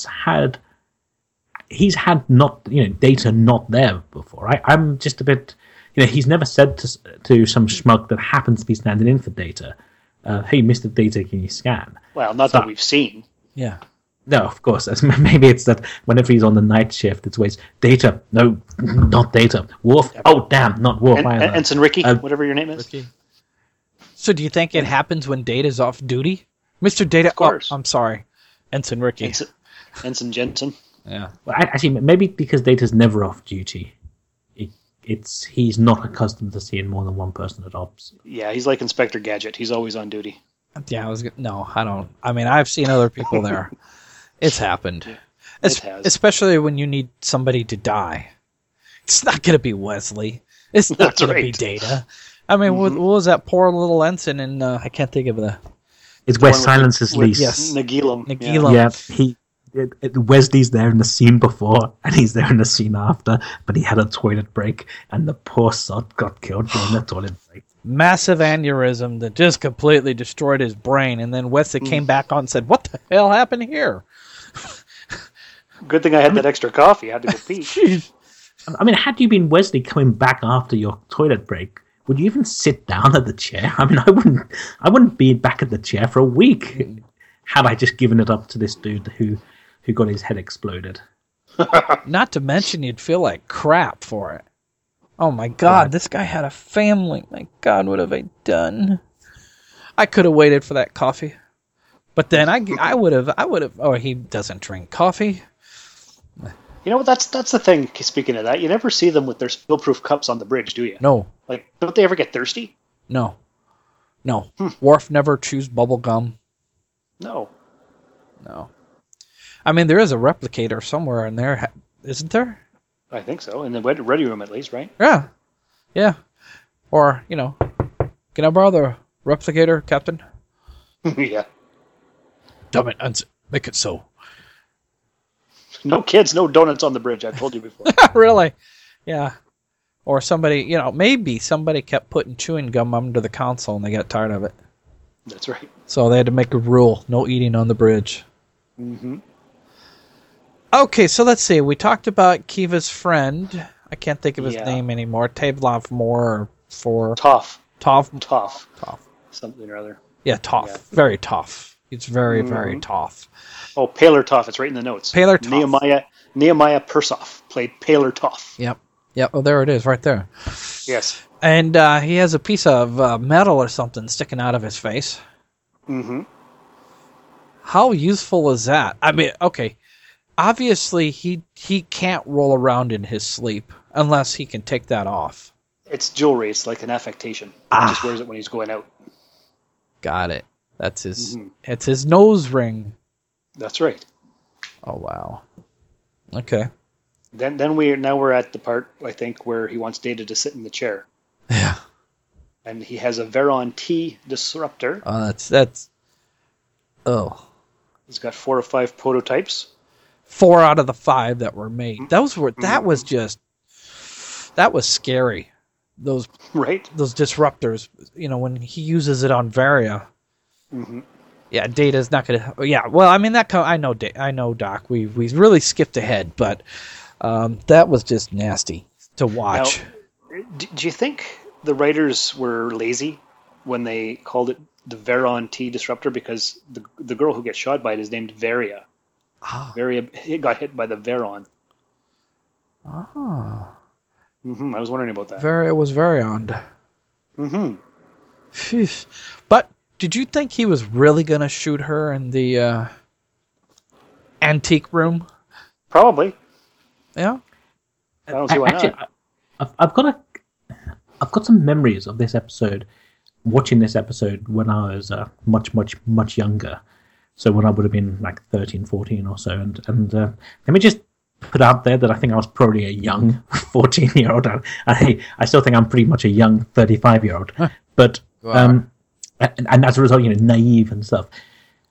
he's had not, Data not there before. I'm just a bit, he's never said to some schmuck that happens to be standing in for Data, hey, Mr. Data, can you scan? Well, not that we've seen. Yeah. No, of course. Maybe it's that whenever he's on the night shift, it's always Data. No, not Data. Worf. Oh, damn, not Worf either. Ensign Ricky, whatever your name is. Ricky. So do you think it happens when Data's off duty? Mr. Data, of course. I'm sorry. Ensign Ricky. Ensign Jensen. Yeah. Well, actually, maybe because Data's never off duty. He's not accustomed to seeing more than one person at ops. Yeah, he's like Inspector Gadget. He's always on duty. Yeah, I don't. I mean, I've seen other people there. It's happened. It has. Especially when you need somebody to die. It's not going to be Wesley. It's not going to be Data. I mean, what was that poor little ensign in, I can't think of the... It's Wes Silence's lease. Yes. Nagilum. Yeah, Wesley's there in the scene before, and he's there in the scene after, but he had a toilet break, and the poor sod got killed during the toilet break. Massive aneurysm that just completely destroyed his brain, and then Wesley came back on and said, what the hell happened here? Good thing I had that extra coffee. I had to go pee. I mean, had you been Wesley coming back after your toilet break, would you even sit down at the chair? I mean, I wouldn't be back at the chair for a week had I just given it up to this dude who got his head exploded. Not to mention you'd feel like crap for it. Oh my God, this guy had a family. My God, what have I done? I could have waited for that coffee. But then I would have, oh, he doesn't drink coffee. You know what? That's the thing. Speaking of that, you never see them with their spill-proof cups on the bridge, do you? No. Like, don't they ever get thirsty? No. Worf never chews bubble gum. No. I mean, there is a replicator somewhere in there, isn't there? I think so. In the ready room, at least, right? Yeah. Or, can I borrow the replicator, Captain? Yeah. Damn it, make it so. No kids, no donuts on the bridge. I've told you before. Really? Yeah. Or somebody, maybe somebody kept putting chewing gum under the console and they got tired of it. That's right. So they had to make a rule, no eating on the bridge. Mm-hmm. Okay, so let's see. We talked about Kiva's friend. I can't think of his name anymore. Tavlov Moore for... Toph. Toph. Something or other. Yeah, Toph. Yeah. Very tough. It's very, very tough. Oh, Paler Toph. It's right in the notes. Paler Toph. Nehemiah Persoff played Paler Toph. Yep. Oh, there it is, right there. Yes. And he has a piece of metal or something sticking out of his face. Mm-hmm. How useful is that? I mean, okay. Obviously, he can't roll around in his sleep unless he can take that off. It's jewelry. It's like an affectation. He just wears it when he's going out. Got it. That's his. It's his nose ring. That's right. Oh wow. Okay. Then we're at the part, I think, where he wants Data to sit in the chair. Yeah. And he has a Veron T disruptor. Oh, that's. Oh. He's got 4 or 5 prototypes. 4 out of the 5 that were made. That was scary. Those disruptors. When he uses it on Varia. Mm-hmm. Yeah, Data's not gonna. Yeah, well, I mean I know Doc. We really skipped ahead, but that was just nasty to watch. Now, do you think the writers were lazy when they called it the Veron T disruptor? Because the girl who gets shot by it is named Varia. Varia got hit by the Veron. I was wondering about that. Varia was Variond. Sheesh. But did you think he was really going to shoot her in the antique room? Probably. Yeah. I don't see why not. I've got some memories of this episode, watching this episode when I was much, much, much younger. So when I would have been like 13, 14 or so. And let me just put out there that I think I was probably a young 14-year-old. I still think I'm pretty much a young 35-year-old. But, and as a result, naive and stuff.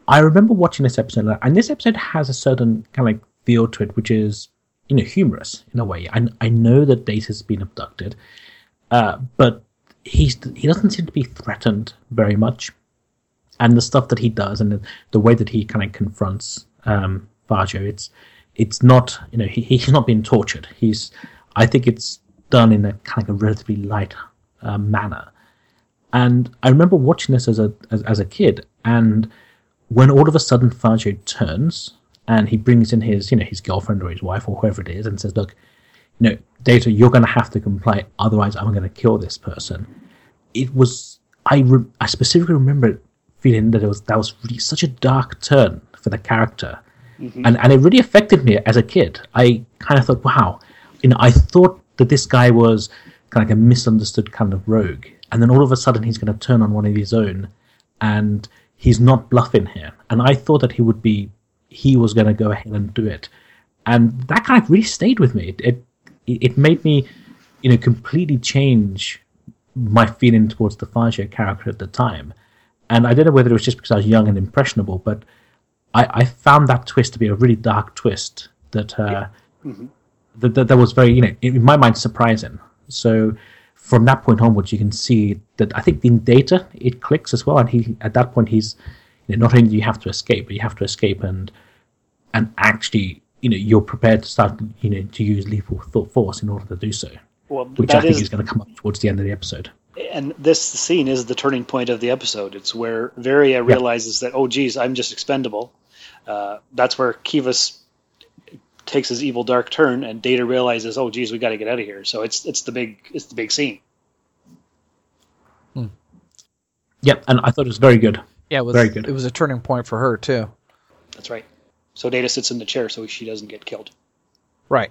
I remember watching this episode, and this episode has a certain kind of like feel to it, which is, humorous in a way. I know that Data's been abducted, but he doesn't seem to be threatened very much. And the stuff that he does, and the way that he kind of confronts Farjo, it's not, he's not being tortured. I think it's done in a kind of a relatively light manner. And I remember watching this as a kid, and when all of a sudden Farjo turns and he brings in his girlfriend or his wife or whoever it is and says, look, Data, you're going to have to comply, otherwise I'm going to kill this person. It was, I specifically remember feeling that that was really such a dark turn for the character. Mm-hmm. And it really affected me as a kid. I kind of thought, wow, I thought that this guy was kind of like a misunderstood kind of rogue. And then all of a sudden he's going to turn on one of his own, and he's not bluffing here. And I thought that he was going to go ahead and do it. And that kind of really stayed with me. It made me, completely change my feeling towards the Farjo character at the time. And I don't know whether it was just because I was young and impressionable, but I found that twist to be a really dark twist that that was very, in my mind, surprising. So from that point onwards, you can see that I think in Data it clicks as well. And at that point he's, not only do you have to escape, but you have to escape and actually, you're prepared to start, to use lethal force in order to do so. Well, which I think is going to come up towards the end of the episode. And this scene is the turning point of the episode. It's where Varia realizes that, oh, geez, I'm just expendable. That's where Kivas takes his evil dark turn, and Data realizes, oh, geez, we got to get out of here. So it's the big scene. Yep, and I thought it was very good. Yeah, it was very good. It was a turning point for her too. That's right. So Data sits in the chair so she doesn't get killed. Right.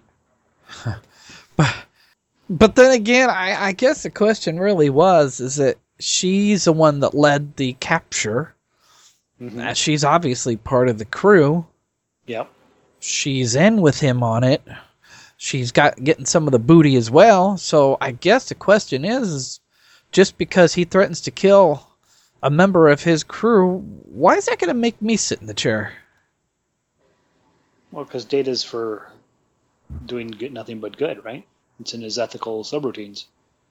But then again, I guess the question really is that she's the one that led the capture. Mm-hmm. She's obviously part of the crew. Yep. She's in with him on it. She's getting some of the booty as well. So I guess the question is just because he threatens to kill a member of his crew, why is that going to make me sit in the chair? Well, because Data's for doing nothing but good, right? It's in his ethical subroutines.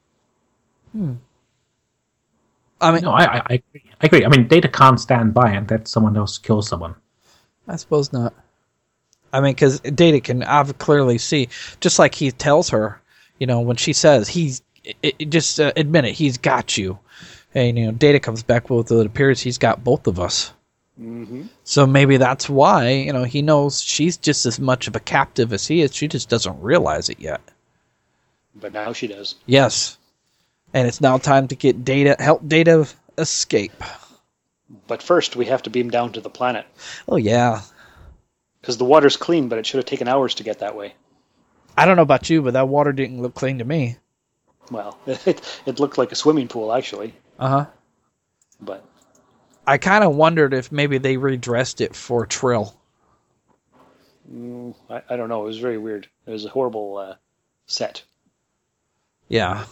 I mean, no, I agree. I mean, Data can't stand by and let someone else kill someone. I suppose not. I mean, because Data can clearly see, just like he tells her, when she says admit it, he's got you. And Data comes back with it appears he's got both of us. Mm-hmm. So maybe that's why he knows she's just as much of a captive as he is. She just doesn't realize it yet. But now she does. Yes. And it's now time to help Data escape. But first, we have to beam down to the planet. Oh, yeah. Because the water's clean, but it should have taken hours to get that way. I don't know about you, but that water didn't look clean to me. Well, it looked like a swimming pool, actually. Uh-huh. But I kind of wondered if maybe they redressed it for Trill. I don't know. It was very weird. It was a horrible set. Yeah.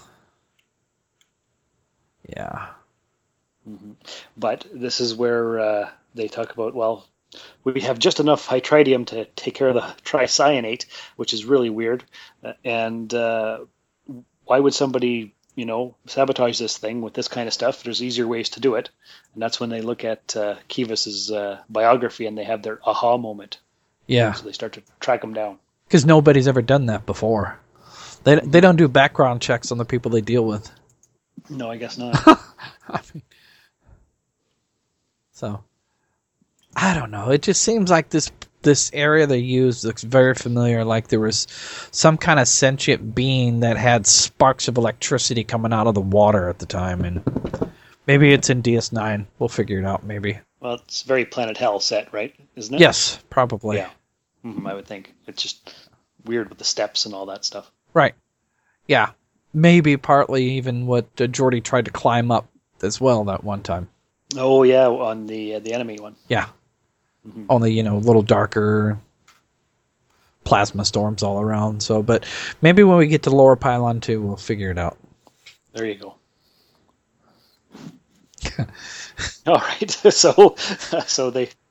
Yeah. Mm-hmm. But this is where they talk about, well, we have just enough hytridium to take care of the tricyanate, which is really weird. And why would somebody, sabotage this thing with this kind of stuff? There's easier ways to do it. And that's when they look at Kivas's biography and they have their aha moment. Yeah. So they start to track him down. Because nobody's ever done that before. They don't do background checks on the people they deal with. No, I guess not. So, I don't know. It just seems like this area they used looks very familiar. Like there was some kind of sentient being that had sparks of electricity coming out of the water at the time. And maybe it's in DS9. We'll figure it out, maybe. Well, it's very Planet Hell set, right? Isn't it? Yes, probably. Yeah. I would think. It's just weird with the steps and all that stuff. Right. Yeah. Maybe partly even what Geordi tried to climb up as well that one time. Oh, yeah, on the enemy one. Yeah. Mm-hmm. Only, a little darker plasma storms all around. So, but maybe when we get to Lower Pylon 2, we'll figure it out. There you go. All right. So they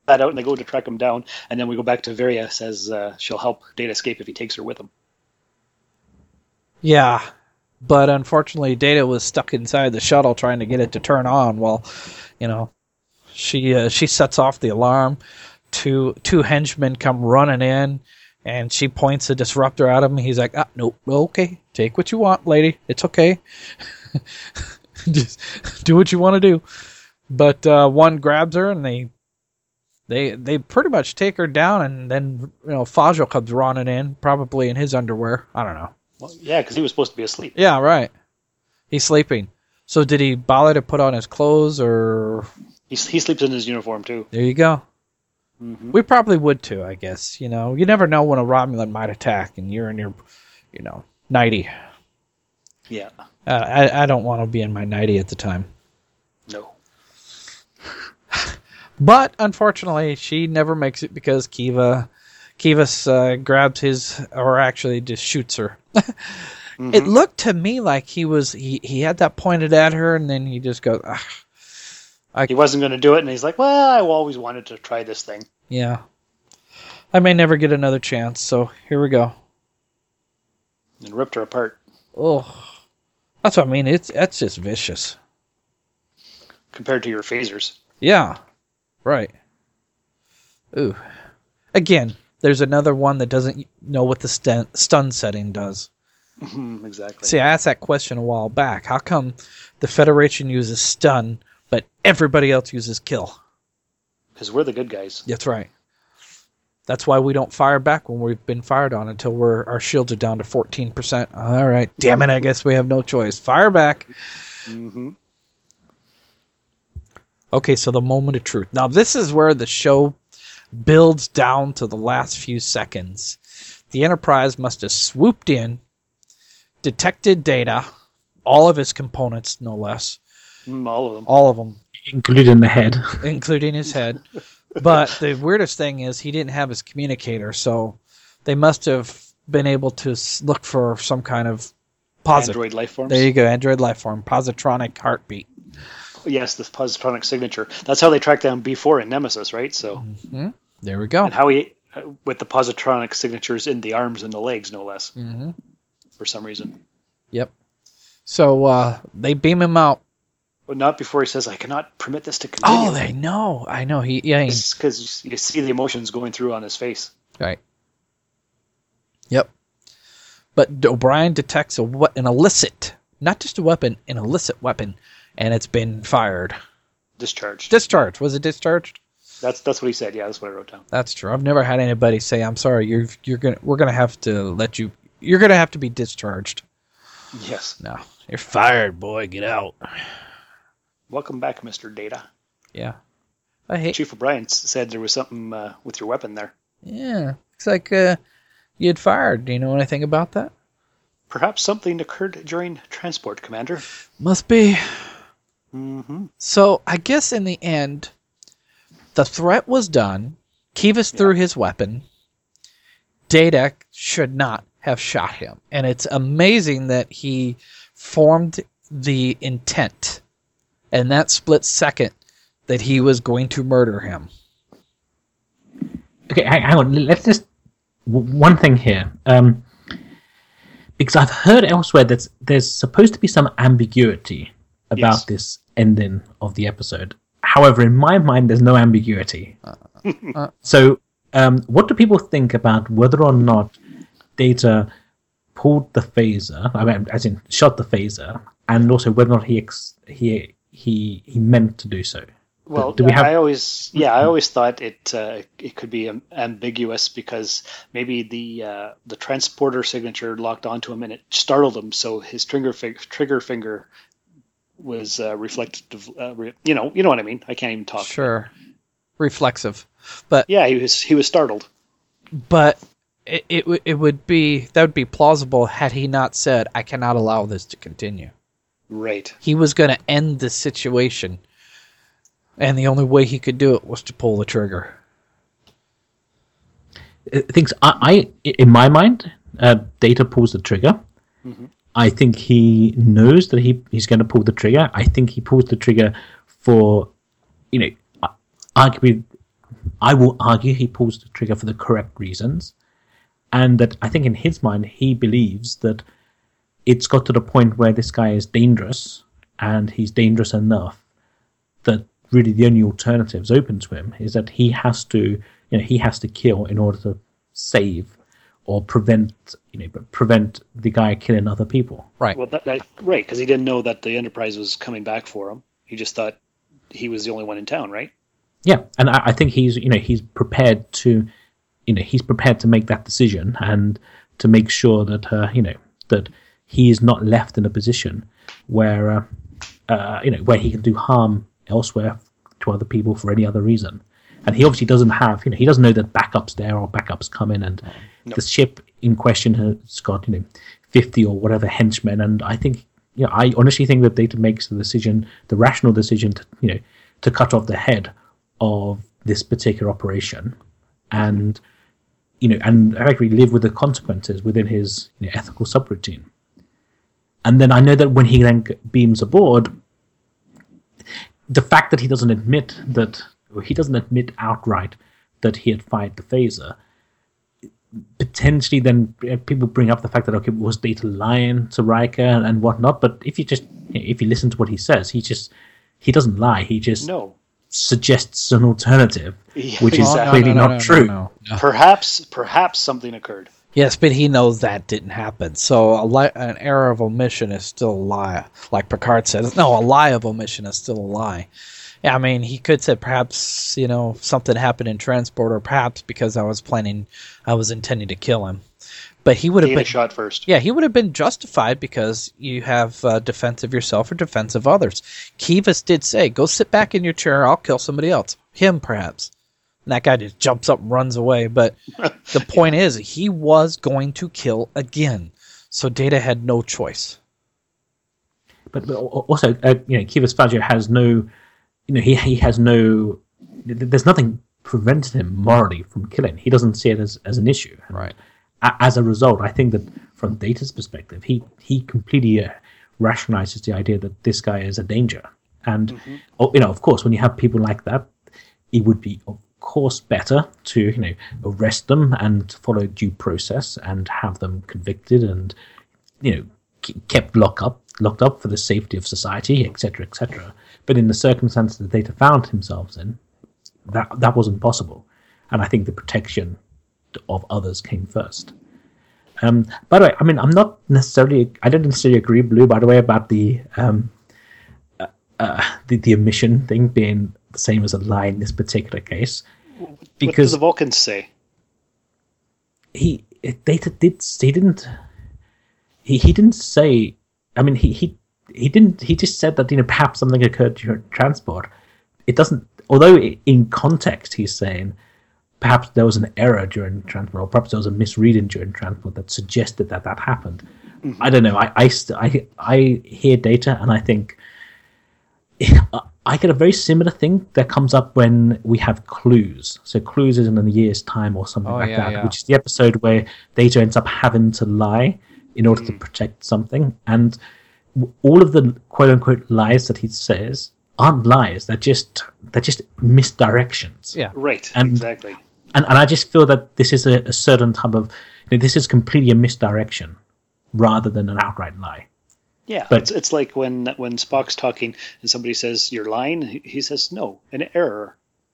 that out, and they go to track him down. And then we go back to Varia says she'll help Data escape if he takes her with him. Yeah, but unfortunately, Data was stuck inside the shuttle trying to get it to turn on. Well, she sets off the alarm. Two henchmen come running in, and she points the disruptor at him. He's like, nope, okay, take what you want, lady. It's okay. Just do what you want to do. But one grabs her, and they pretty much take her down, and then Fajal comes running in, probably in his underwear. I don't know. Well, yeah, because he was supposed to be asleep. Yeah, right. He's sleeping. So did he bother to put on his clothes, or he sleeps in his uniform too? There you go. Mm-hmm. We probably would too, I guess. You never know when a Romulan might attack, and you're in your, nightie. Yeah. I don't want to be in my nightie at the time. No. But unfortunately, she never makes it because Kivas grabs his, or actually just shoots her. Mm-hmm. It looked to me like he had that pointed at her, and then he just goes, he wasn't going to do it, and he's like, well, I always wanted to try this thing. Yeah. I may never get another chance, so here we go. And ripped her apart. Oh. That's what I mean. That's just vicious. Compared to your phasers. Yeah. Right. Ooh. Again, there's another one that doesn't know what the stun setting does. Exactly. See, I asked that question a while back. How come the Federation uses stun, but everybody else uses kill? Because we're the good guys. That's right. That's why we don't fire back when we've been fired on until our shields are down to 14%. All right. Damn it, I guess we have no choice. Fire back. Mm-hmm. Okay, so the moment of truth. Now, this is where the show builds down to the last few seconds. The Enterprise must have swooped in, detected Data, all of his components, no less. All of them. All of them. Including the head. Including his head. But the weirdest thing is he didn't have his communicator, so they must have been able to look for some kind of Android life forms. There you go, Android life form, positronic heartbeat. Yes, the positronic signature. That's how they tracked down B4 in Nemesis, right? So there we go. And how he with the positronic signatures in the arms and the legs, no less. Mm-hmm. For some reason. Yep. So they beam him out. But not before he says, "I cannot permit this to continue." Oh, they know. I know. Because you see the emotions going through on his face. Right. Yep. But O'Brien detects an illicit, not just a weapon, an illicit weapon, and it's been fired. Discharged. Discharged. Was it discharged? That's what he said. Yeah, that's what I wrote down. That's true. I've never had anybody say, "I'm sorry, we're gonna have to let you. You're gonna have to be discharged." Yes. No, you're fired, boy. Get out. Welcome back, Mr. Data. Yeah. Chief O'Brien said there was something with your weapon there. Yeah. Looks like you had fired. Do you know anything about that? Perhaps something occurred during transport, Commander. Must be. Mm-hmm. So, I guess in the end, the threat was done. Kivas threw his weapon. Data should not have shot him. And it's amazing that he formed the intent and that split second that he was going to murder him. Okay, hang on. Let's just... One thing here. Because I've heard elsewhere that there's supposed to be some ambiguity about this ending of the episode. However, in my mind, there's no ambiguity. So, what do people think about whether or not Data pulled the phaser, I mean, as in shot the phaser, and also whether or not he meant to do so? Well, I always thought it could be ambiguous because maybe the transporter signature locked onto him and it startled him, so his trigger finger was reflective. You know what I mean? I can't even talk. Sure, reflexive, but yeah, he was startled. But it would be plausible had he not said, "I cannot allow this to continue." Right. He was going to end the situation, and the only way he could do it was to pull the trigger. Things in my mind, Data pulls the trigger. Mm-hmm. I think he knows that he's going to pull the trigger. I think he pulls the trigger for, arguably, I will argue he pulls the trigger for the correct reasons, and that I think in his mind he believes that it's got to the point where this guy is dangerous, and he's dangerous enough that really the only alternatives open to him is that he has to kill in order to save or prevent the guy killing other people. Right. Well, right, because he didn't know that the Enterprise was coming back for him. He just thought he was the only one in town, right? Yeah, and I think he's prepared to make that decision and to make sure that that he is not left in a position where where he can do harm elsewhere to other people for any other reason. And he obviously doesn't have, he doesn't know that backups there or backups come in, and the ship in question has got 50 or whatever henchmen. And I think, I honestly think that Data makes the rational decision to cut off the head of this particular operation, and actually live with the consequences within his ethical subroutine. And then I know that when he then beams aboard, the fact that he doesn't admit outright that he had fired the phaser, potentially then people bring up the fact that, okay, was Data lying to Riker and whatnot? But if you listen to what he says, he doesn't lie. He just suggests an alternative, which is clearly not true. No. Perhaps something occurred. Yes, but he knows that didn't happen. So an error of omission is still a lie. Like Picard says, no, a lie of omission is still a lie. Yeah, I mean, he could say perhaps, something happened in transport, or perhaps because I was intending to kill him. But he would have been shot first. Yeah, he would have been justified because you have defense of yourself or defense of others. Kivas did say, go sit back in your chair, I'll kill somebody else. Him, perhaps. And that guy just jumps up and runs away. But the point is, he was going to kill again. So Data had no choice. But also, Kivas Faggio has no... he has no... There's nothing preventing him morally from killing. He doesn't see it as an issue. Right. As a result, I think that from Data's perspective, he completely rationalizes the idea that this guy is a danger. And, of course, when you have people like that, it would be, of course, better to, arrest them and follow due process and have them convicted and, kept locked up for the safety of society, etc., etc. But in the circumstances that Data found himself in, that wasn't possible. And I think the protection of others came first. By the way, I mean, I don't necessarily agree, Blue, by the way, about the omission thing being the same as a lie in this particular case. Because what do the Vulcans say? He didn't say. I mean, he didn't. He just said that perhaps something occurred during transport. It doesn't. Although in context he's saying perhaps there was an error during transport, or perhaps there was a misreading during transport that suggested that happened. Mm-hmm. I don't know. I hear Data and I think I get a very similar thing that comes up when we have Clues. So Clues is in a year's time or something that, which is the episode where Data ends up having to lie in order to protect something. And all of the quote-unquote lies that he says aren't lies. They're just misdirections. Yeah, right. Exactly. And I just feel that this is a certain type of... this is completely a misdirection rather than an outright lie. Yeah, but it's like when Spock's talking and somebody says, you're lying, he says, no, an error.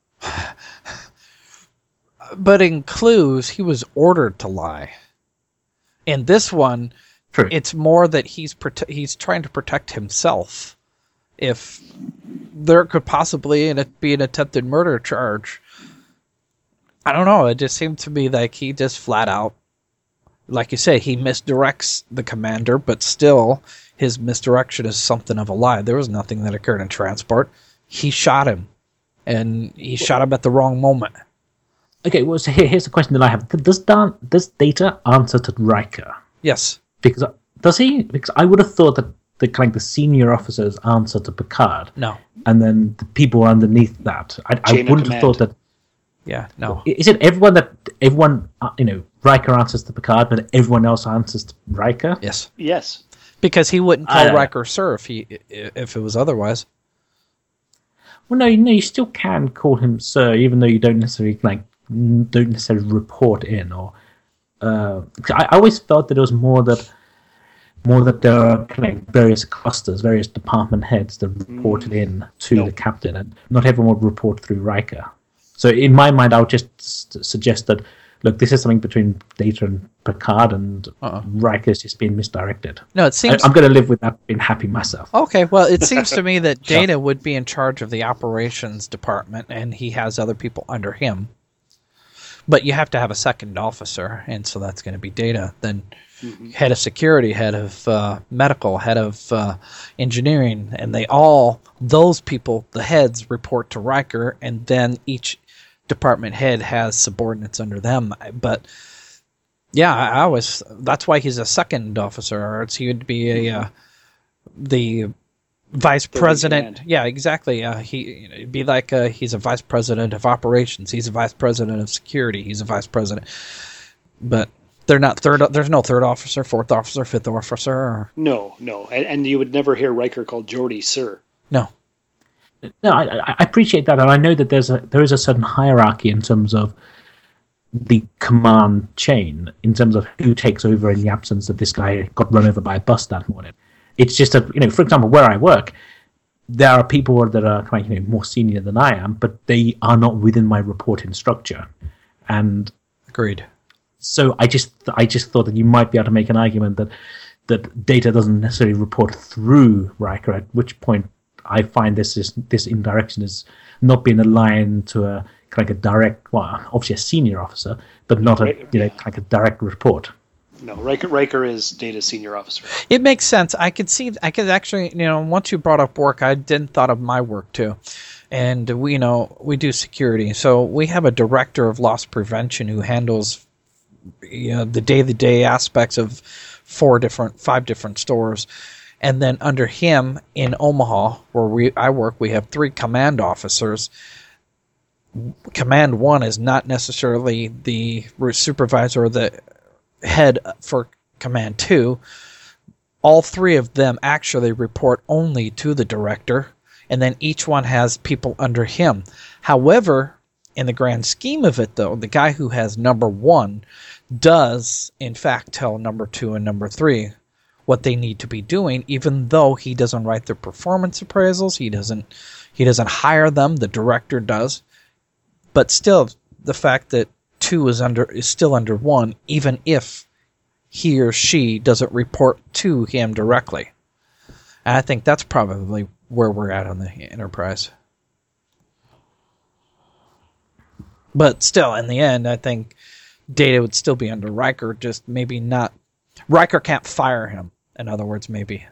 But in Clues, he was ordered to lie. In this one, True. It's more that he's trying to protect himself. If there could possibly be an attempted murder charge, I don't know, it just seemed to me like he just flat out, like you say, he misdirects the commander, but still his misdirection is something of a lie. There was nothing that occurred in transport. He shot him, and he shot him at the wrong moment. Okay, well, so here's the question that I have. Does Data answer to Riker? Yes. Does he? Because I would have thought that the senior officers answer to Picard. No. And then the people underneath that. I wouldn't have thought that. Yeah, no. Is it everyone, Riker answers to Picard, but everyone else answers to Riker? Yes. Yes. Because he wouldn't call Riker sir if it was otherwise. Well, no, you still can call him sir, even though you don't necessarily report in. Or I always felt that it was more that there are kind of various clusters, various department heads that reported in to the captain, and not everyone would report through Riker. So in my mind, I would just suggest that, look, this is something between Data and Picard, and Riker's just being misdirected. No, it seems I'm going to live with that, being happy myself. Okay, well, it seems to me that Data would be in charge of the operations department, and he has other people under him. But you have to have a second officer, and so that's going to be Data. Then head of security, head of medical, head of engineering, and those people, the heads, report to Riker, and then each department head has subordinates under them. But yeah, that's why he's a second officer, or else he would be the vice president. Yeah, exactly. It'd be like he's a vice president of operations. He's a vice president of security. He's a vice president. But they're not third. There's no third officer, fourth officer, fifth officer. Or... No, and you would never hear Riker called Geordi sir. No. No, I appreciate that, and I know that there is a certain hierarchy in terms of the command chain, in terms of who takes over in the absence of this guy got run over by a bus that morning. It's just that, for example, where I work, there are people that are more senior than I am, but they are not within my reporting structure. And agreed. So I just thought that you might be able to make an argument that Data doesn't necessarily report through Riker, at which point I find this indirection is not being aligned to a kind of a direct, well, obviously a senior officer, but not like a direct report. No, Riker is Data's senior officer. It makes sense. I could actually, once you brought up work, I didn't thought of my work too. And we do security. So we have a director of loss prevention who handles the day-to-day aspects of 5 different stores. And then under him in Omaha, where I work, we have 3 command officers. Command 1 is not necessarily the supervisor or the head for Command 2. All 3 of them actually report only to the director, and then each one has people under him. However, in the grand scheme of it, though, the guy who has number 1 does, in fact, tell number 2 and number 3 what they need to be doing, even though he doesn't write their performance appraisals. He doesn't hire them. The director does. But still, the fact that 2 is still under 1, even if he or she doesn't report to him directly. And I think that's probably where we're at on the Enterprise. But still, in the end, I think Data would still be under Riker, just maybe not. Riker can't fire him, in other words, maybe.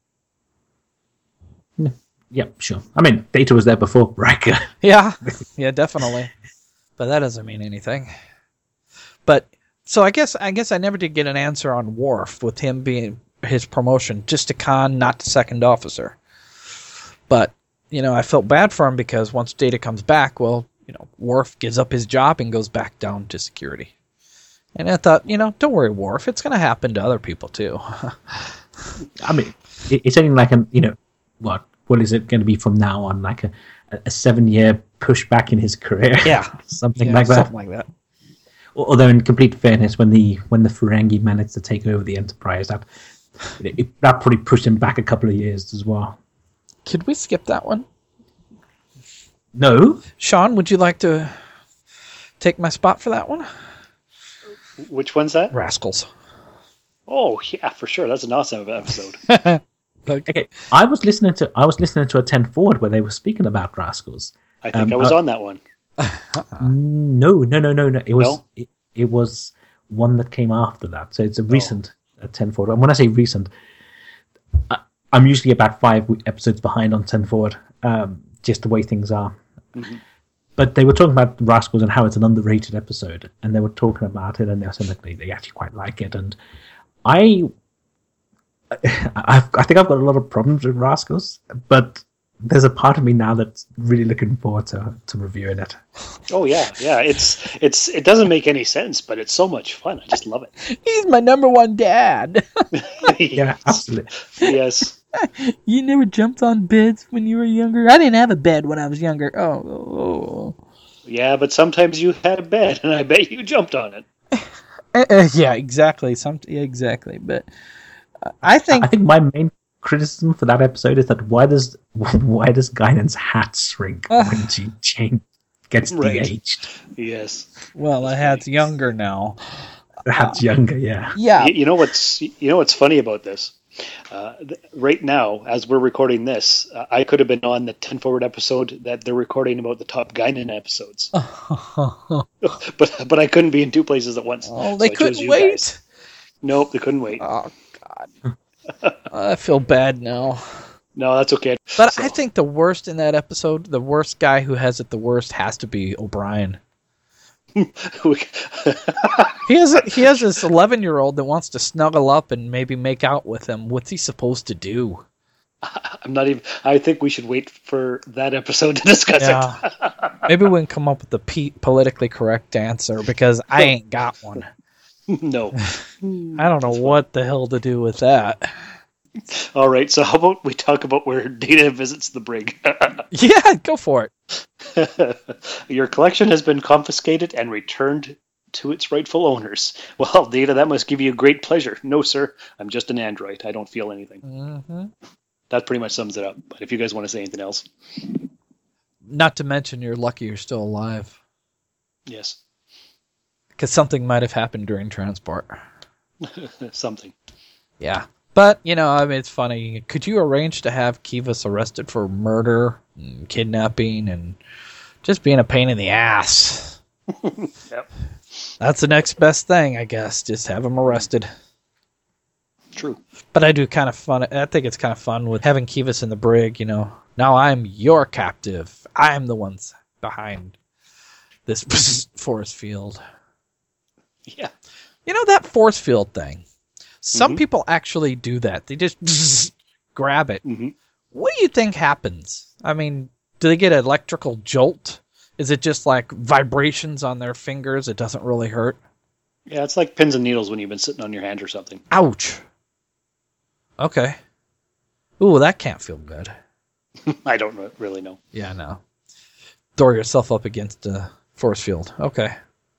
Yeah, sure. I mean, Data was there before Riker. Yeah, definitely. But that doesn't mean anything. But so I guess I never did get an answer on Worf with him being his promotion just to Khan, not to second officer. But I felt bad for him because once Data comes back, Worf gives up his job and goes back down to security. And I thought, don't worry, Worf, it's going to happen to other people too. I mean, it's only like what is it going to be from now on? Like a 7-year pushback in his career? Yeah, something like that. Although, in complete fairness, when the Ferengi managed to take over the Enterprise, that probably pushed him back a couple of years as well. Could we skip that one? No. Sean, would you like to take my spot for that one? Which one's that? Rascals. Oh yeah, for sure. That's an awesome episode. Okay, I was listening to a 10 Forward where they were speaking about Rascals. I think I was on that one. No. It was one that came after that. So it's a recent 10 Forward. And when I say recent, I'm usually about 5 episodes behind on 10 Forward, just the way things are. Mm-hmm. But they were talking about Rascals and how it's an underrated episode, and they were talking about it, and they were saying that they actually quite like it. And I think I've got a lot of problems with Rascals, but there's a part of me now that's really looking forward to reviewing it. Oh yeah. It doesn't make any sense, but it's so much fun. I just love it. He's my number 1 dad. Yeah, absolutely. Yes. You never jumped on beds when you were younger? I didn't have a bed when I was younger. Oh. Yeah, but sometimes you had a bed, and I bet you jumped on it. Yeah, exactly. Exactly. But I think my main criticism for that episode is that why does Guinan's hat shrink when she gets de-aged? Yes. Well, the hat's younger now. The hat's younger, yeah. Yeah. You know what's funny about this? Right now, as we're recording this, I could have been on the 10 Forward episode that they're recording about the top Guinan episodes. but I couldn't be in two places at once. Oh, they couldn't wait? Guys. Nope, they couldn't wait. Oh, God. I feel bad now. No, that's okay. But I think the worst in that episode, the worst guy who has it the worst has to be O'Brien. He has this 11-year-old that wants to snuggle up and maybe make out with him. What's he supposed to do? I think we should wait for that episode to discuss it. Maybe we can come up with the politically correct answer, because I ain't got one. No. I don't know what the hell to do with that. All right, so how about we talk about where Data visits the brig? Yeah, go for it. Your collection has been confiscated and returned to its rightful owners. Well, Data, that must give you great pleasure. No, sir, I'm just an android. I don't feel anything. Mm-hmm. That pretty much sums it up. But if you guys want to say anything else. Not to mention you're lucky you're still alive. Yes. Because something might have happened during transport. Something. Yeah. But, I mean, it's funny. Could you arrange to have Kivas arrested for murder and kidnapping and just being a pain in the ass? Yep. That's the next best thing, I guess. Just have him arrested. True. But I think it's kind of fun with having Kivas in the brig, Now I'm your captive. I'm the ones behind this force field. Yeah. That force field thing. Some people actually do that. They just grab it. Mm-hmm. What do you think happens? I mean, do they get an electrical jolt? Is it just like vibrations on their fingers? It doesn't really hurt? Yeah, it's like pins and needles when you've been sitting on your hand or something. Ouch. Okay. Ooh, that can't feel good. I don't really know. Yeah, no. Throw yourself up against a force field. Okay.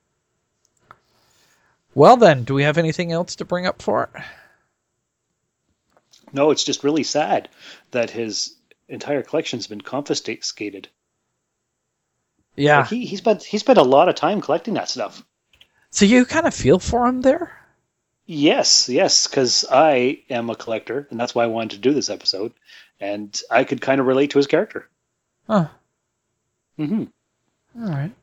Well then, do we have anything else to bring up for it? No, it's just really sad that his entire collection's been confiscated. Yeah. Like he spent a lot of time collecting that stuff. So you kind of feel for him there? Yes, because I am a collector, and that's why I wanted to do this episode, and I could kind of relate to his character. Huh. Mm-hmm. All right.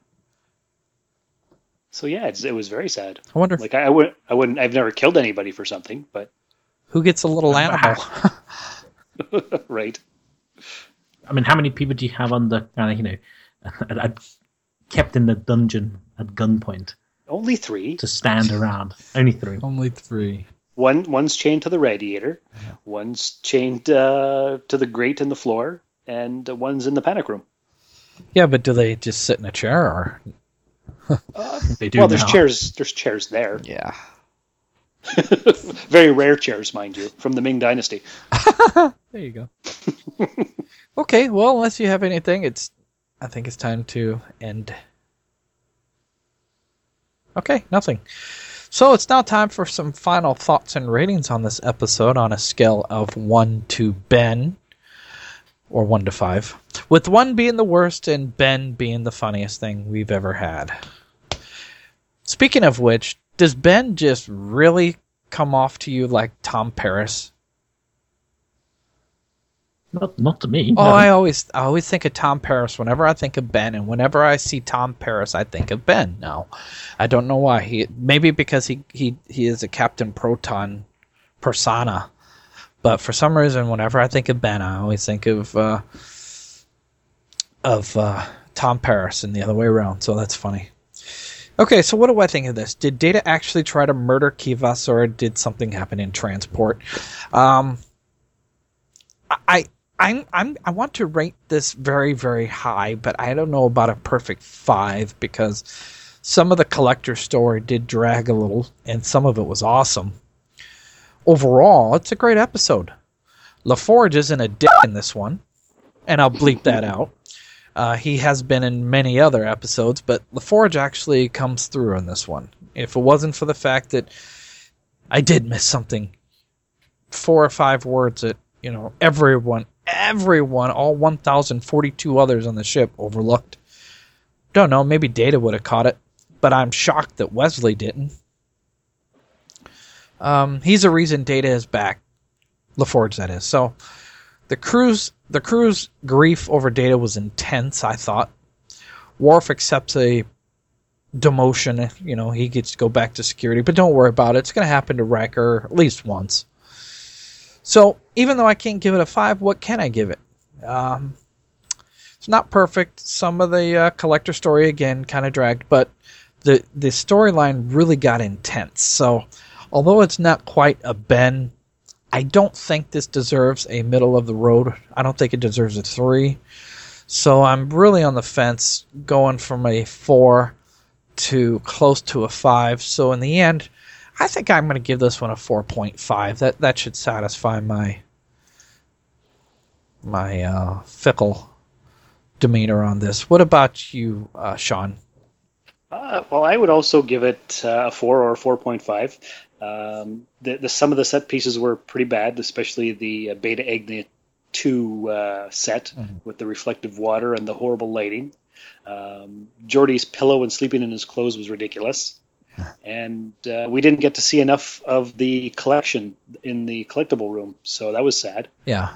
So yeah, it was very sad. I wonder. Like I wouldn't. I've never killed anybody for something, but who gets a little animal? Right. I mean, how many people do you have on the kept in the dungeon at gunpoint? Only 3 to stand around. Only 3. Only 3. One's chained to the radiator. Yeah. One's chained to the grate in the floor, and one's in the panic room. Yeah, but do they just sit in a chair or? They do. Well, there's chairs. There's chairs there. Yeah. Very rare chairs, mind you, from the Ming Dynasty. There you go. Okay, well, unless you have anything, I think it's time to end. Okay, nothing. So it's now time for some final thoughts and ratings on this episode on a scale of 1 to Ben, or 1 to 5, with 1 being the worst and Ben being the funniest thing we've ever had. Speaking of which, does Ben just really come off to you like Tom Paris? Not to me. Oh, no. I always think of Tom Paris whenever I think of Ben, and whenever I see Tom Paris, I think of Ben. No, I don't know why. Maybe because he is a Captain Proton persona, but for some reason, whenever I think of Ben, I always think of Tom Paris, and the other way around. So that's funny. Okay, so what do I think of this? Did Data actually try to murder Kivas, or did something happen in transport? I want to rate this very, very high, but I don't know about a perfect 5 because some of the collector story did drag a little, and some of it was awesome. Overall, it's a great episode. LaForge isn't a dick in this one, and I'll bleep that out. He has been in many other episodes, but LaForge actually comes through in this one. If it wasn't for the fact that I did miss something, 4 or 5 words that, everyone, all 1,042 others on the ship overlooked. Don't know, maybe Data would have caught it, but I'm shocked that Wesley didn't. He's the reason Data is back. LaForge, that is. So, the crew's grief over Data was intense, I thought. Worf accepts a demotion. He gets to go back to security, but don't worry about it. It's going to happen to Wrecker at least once. So, even though I can't give it a 5, what can I give it? It's not perfect. Some of the collector story, again, kind of dragged, but the storyline really got intense. So, although it's not quite a Ben, I don't think this deserves a middle of the road. I don't think it deserves a 3. So I'm really on the fence, going from a 4 to close to a 5. So in the end, I think I'm going to give this one a 4.5. That should satisfy my fickle demeanor on this. What about you, Sean? Well, I would also give it a 4 or 4.5. Some of the set pieces were pretty bad, especially the Beta Agni 2 set with the reflective water and the horrible lighting. Geordi's pillow and sleeping in his clothes was ridiculous. And we didn't get to see enough of the collection in the collectible room, so that was sad. Yeah.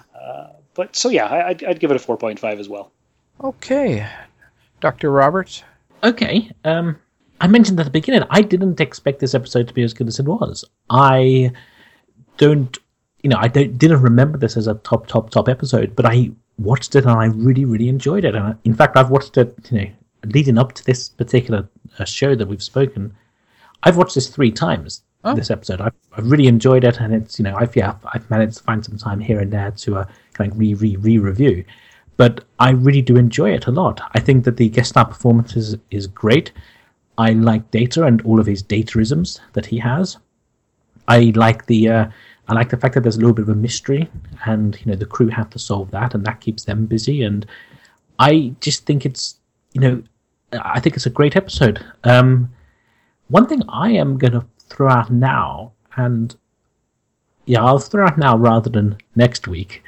I'd give it a 4.5 as well. Okay. Dr. Roberts? Okay. I mentioned at the beginning, I didn't expect this episode to be as good as it was. I didn't remember this as a top episode, but I watched it and I really, really enjoyed it. And in fact, I've watched it, leading up to this particular show that we've spoken. I've watched this 3 times. This episode, I've really enjoyed it, and it's I've managed to find some time here and there to kind of re-review. But I really do enjoy it a lot. I think that the guest star performance is great. I like Data and all of his Dataisms that he has. I like the fact that there's a little bit of a mystery, and the crew have to solve that, and that keeps them busy. And I just think it's I think it's a great episode. One thing I am going to throw out now, and I'll throw out now rather than next week.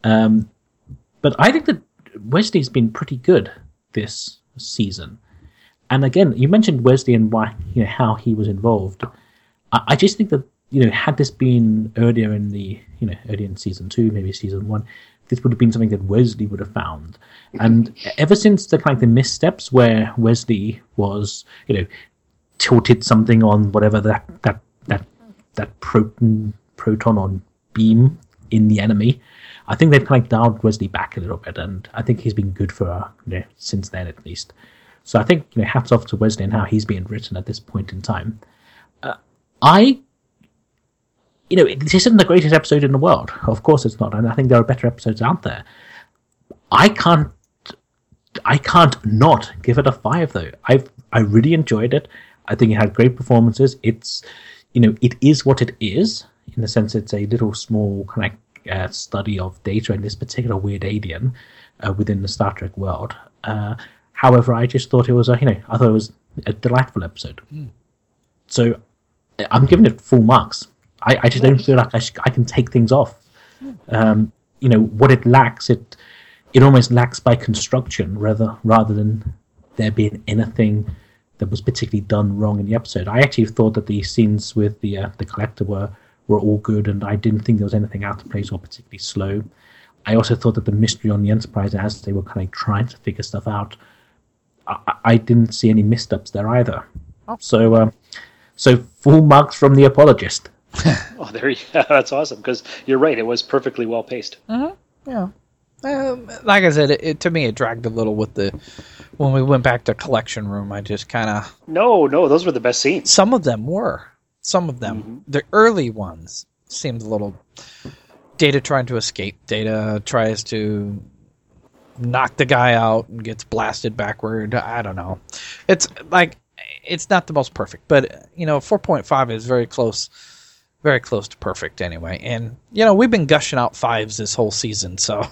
But I think that Wesley's been pretty good this season. And again, you mentioned Wesley and why, how he was involved. I just think that, had this been earlier in season 2, maybe season 1, this would have been something that Wesley would have found. And ever since the missteps where Wesley was, tilted something on whatever that proton on beam in the enemy, I think they've dialed Wesley back a little bit, and I think he's been good for since then at least. So I think hats off to Wesley and how he's being written at this point in time. This isn't the greatest episode in the world. Of course it's not, and I think there are better episodes out there. I can't not give it a 5 though. I really enjoyed it. I think it had great performances. It's it is what it is, in the sense it's a little small kind of study of Data and this particular weird alien within the Star Trek world. However, I just thought it was I thought it was a delightful episode. So I'm giving it full marks. I just don't feel like I can take things off. What it lacks, it almost lacks by construction rather than there being anything that was particularly done wrong in the episode. I actually thought that the scenes with the collector were all good, and I didn't think there was anything out of place or particularly slow. I also thought that the mystery on the Enterprise, as they were kind of trying to figure stuff out, I didn't see any missteps there either. Oh. So full marks from the apologist. Oh, there you go. That's awesome, because you're right. It was perfectly well paced. Mm-hmm. Yeah. Like I said, to me, it dragged a little when we went back to collection room. I just kind of... No, those were the best scenes. Some of them were. Some of them. Mm-hmm. The early ones seemed a little... Data trying to escape. Data tries to knock the guy out and gets blasted backward. I don't know. It's not the most perfect, but 4.5 is very close. very close to perfect anyway. And, you know, we've been gushing out 5s this whole season, so...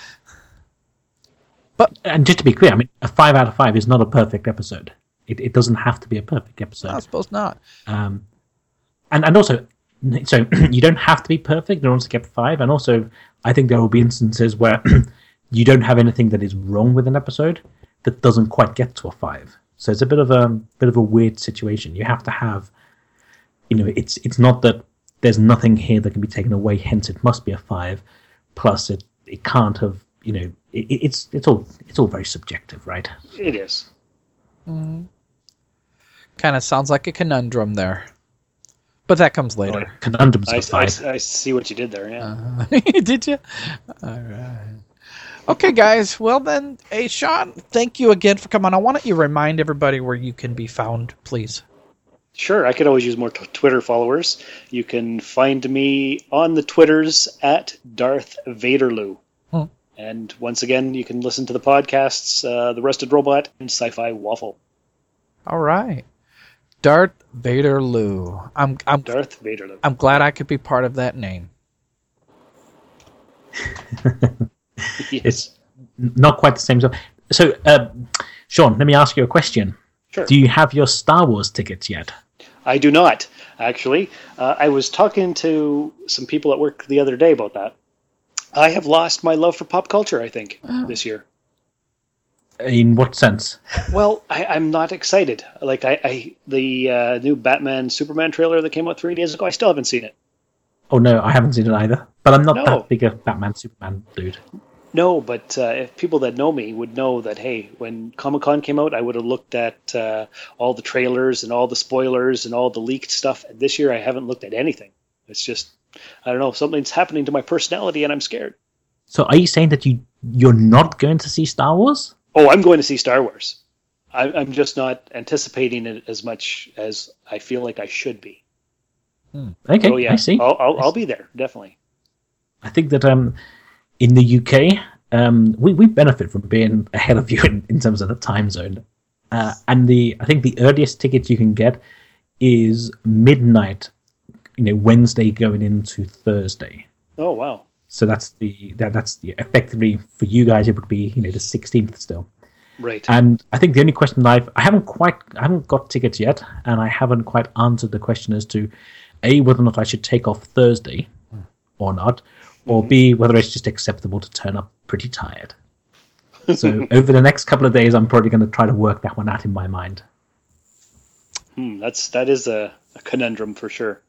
And just to be clear, I mean, a 5 out of 5 is not a perfect episode. It doesn't have to be a perfect episode. No, I suppose not. And also, so you don't have to be perfect in order to get 5. And also, I think there will be instances where you don't have anything that is wrong with an episode that doesn't quite get to a 5. So it's a bit of a weird situation. You have to have, you know, it's not that there's nothing here that can be taken away. Hence, it must be a 5. Plus, it can't have, you know, it's all very subjective, right? It is. Kind of sounds like a conundrum there, but that comes later. Conundrums are 5. I see what you did there. Yeah. Did you? All right. Okay, guys. Well then, hey, Sean, thank you again for coming on. Why don't you remind everybody where you can be found, please? Sure, I could always use more Twitter followers. You can find me on the Twitters at Darth Vaderloo. And once again, you can listen to the podcasts, The Rusted Robot and Sci-Fi Waffle. All right. Darth Vaderloo. I'm Darth Vaderloo. I'm glad I could be part of that name. It's not quite the same. So, Sean, let me ask you a question. Sure. Do you have your Star Wars tickets yet? I do not, actually. I was talking to some people at work the other day about that. I have lost my love for pop culture, I think, this year. In what sense? Well, I'm not excited. Like, the new Batman Superman trailer that came out 3 days ago, I still haven't seen it. Oh, no, I haven't seen it either. But I'm not No. that big a Batman Superman dude. No, but if people that know me would know that, hey, when Comic-Con came out, I would have looked at all the trailers and all the spoilers and all the leaked stuff. And this year, I haven't looked at anything. It's just, I don't know, something's happening to my personality and I'm scared. So are you saying that you're not going to see Star Wars? Oh, I'm going to see Star Wars. I'm just not anticipating it as much as I feel like I should be. Okay, So yeah, I see. I'll be there, definitely. I think that in the UK, we benefit from being ahead of you in terms of the time zone. And I think the earliest tickets you can get is midnight, Wednesday going into Thursday. Oh, wow. So that's effectively for you guys it would be the 16th still. Right. And I think the only question I haven't got tickets yet, and I haven't quite answered the question as to A, whether or not I should take off Thursday or not, or B, whether it's just acceptable to turn up pretty tired. So over the next couple of days, I'm probably going to try to work that one out in my mind. That is a conundrum for sure.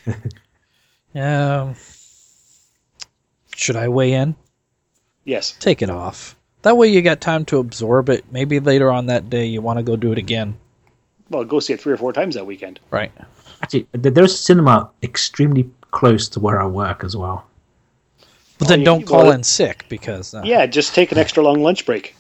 Should I weigh in? Yes. Take it off. That way you got time to absorb it. Maybe later on that day you want to go do it again. Well, go see it 3 or 4 times that weekend. Right. Actually, there's a cinema extremely close to where I work as well. But then don't call in sick because... Yeah, just take an extra long lunch break.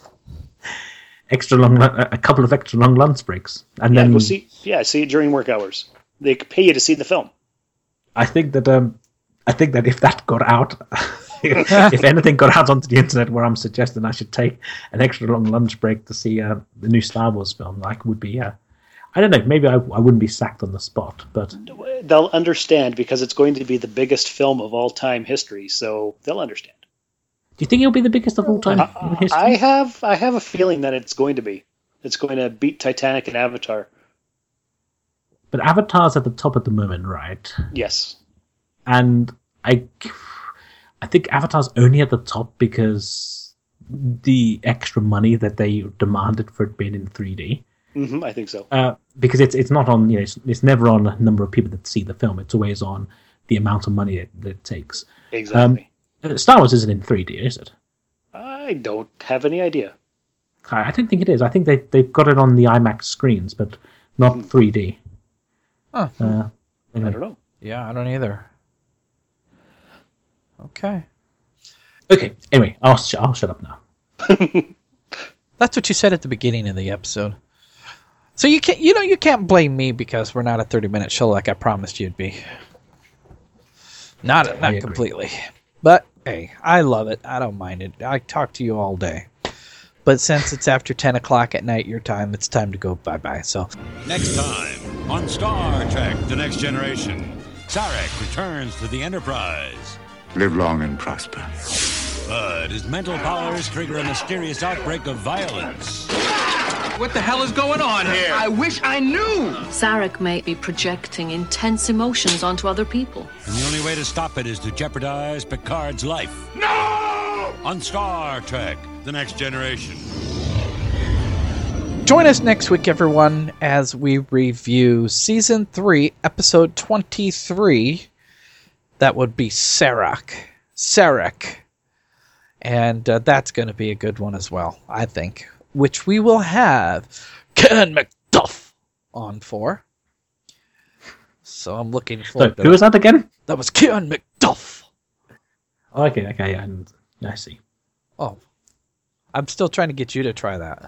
A couple of extra long lunch breaks. And then go see it during work hours. They pay you to see the film. I think that if that got out... if anything got out onto the internet where I'm suggesting I should take an extra long lunch break to see the new Star Wars film, would be, I don't know, maybe I wouldn't be sacked on the spot, but... They'll understand because it's going to be the biggest film of all time history, so they'll understand. Do you think it'll be the biggest of all time in history? I have a feeling that it's going to be. It's going to beat Titanic and Avatar. But Avatar's at the top at the moment, right? Yes. And I think Avatar's only at the top because the extra money that they demanded for it being in 3D. Mm-hmm, I think so. Because it's not on, it's never on a number of people that see the film. It's always on the amount of money that it takes. Exactly. Star Wars isn't in 3D, is it? I don't have any idea. I don't think it is. I think they've got it on the IMAX screens, but not 3D. Huh. I don't know. Yeah, I don't either. Okay. Anyway, I'll shut up now. That's what you said at the beginning of the episode. So you can't blame me because we're not a 30-minute show like I promised you'd be. Not completely. But hey, I love it. I don't mind it. I talk to you all day. But since it's after 10 o'clock at night your time, it's time to go bye-bye. So Next time on Star Trek: The Next Generation. Sarek returns to the Enterprise. Live long and prosper. But his mental powers trigger a mysterious outbreak of violence. What the hell is going on here? I wish I knew! Sarek may be projecting intense emotions onto other people. And the only way to stop it is to jeopardize Picard's life. No! On Star Trek, The Next Generation. Join us next week, everyone, as we review Season 3, Episode 23. That would be Sarek. And that's going to be a good one as well, I think. Which we will have Ken McDuff on for. So I'm looking forward to who was that again? That was Ken McDuff. Okay, and I see. Oh. I'm still trying to get you to try that.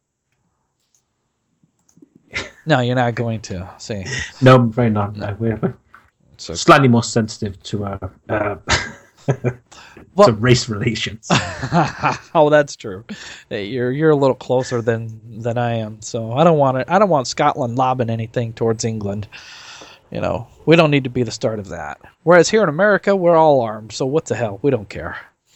No, you're not going to. See. No, I'm very not. No, we're slightly more sensitive to to race relations. Oh, that's true. You're a little closer than I am, so I don't want Scotland lobbing anything towards England. You know, we don't need to be the start of that. Whereas here in America, we're all armed, so what the hell? We don't care.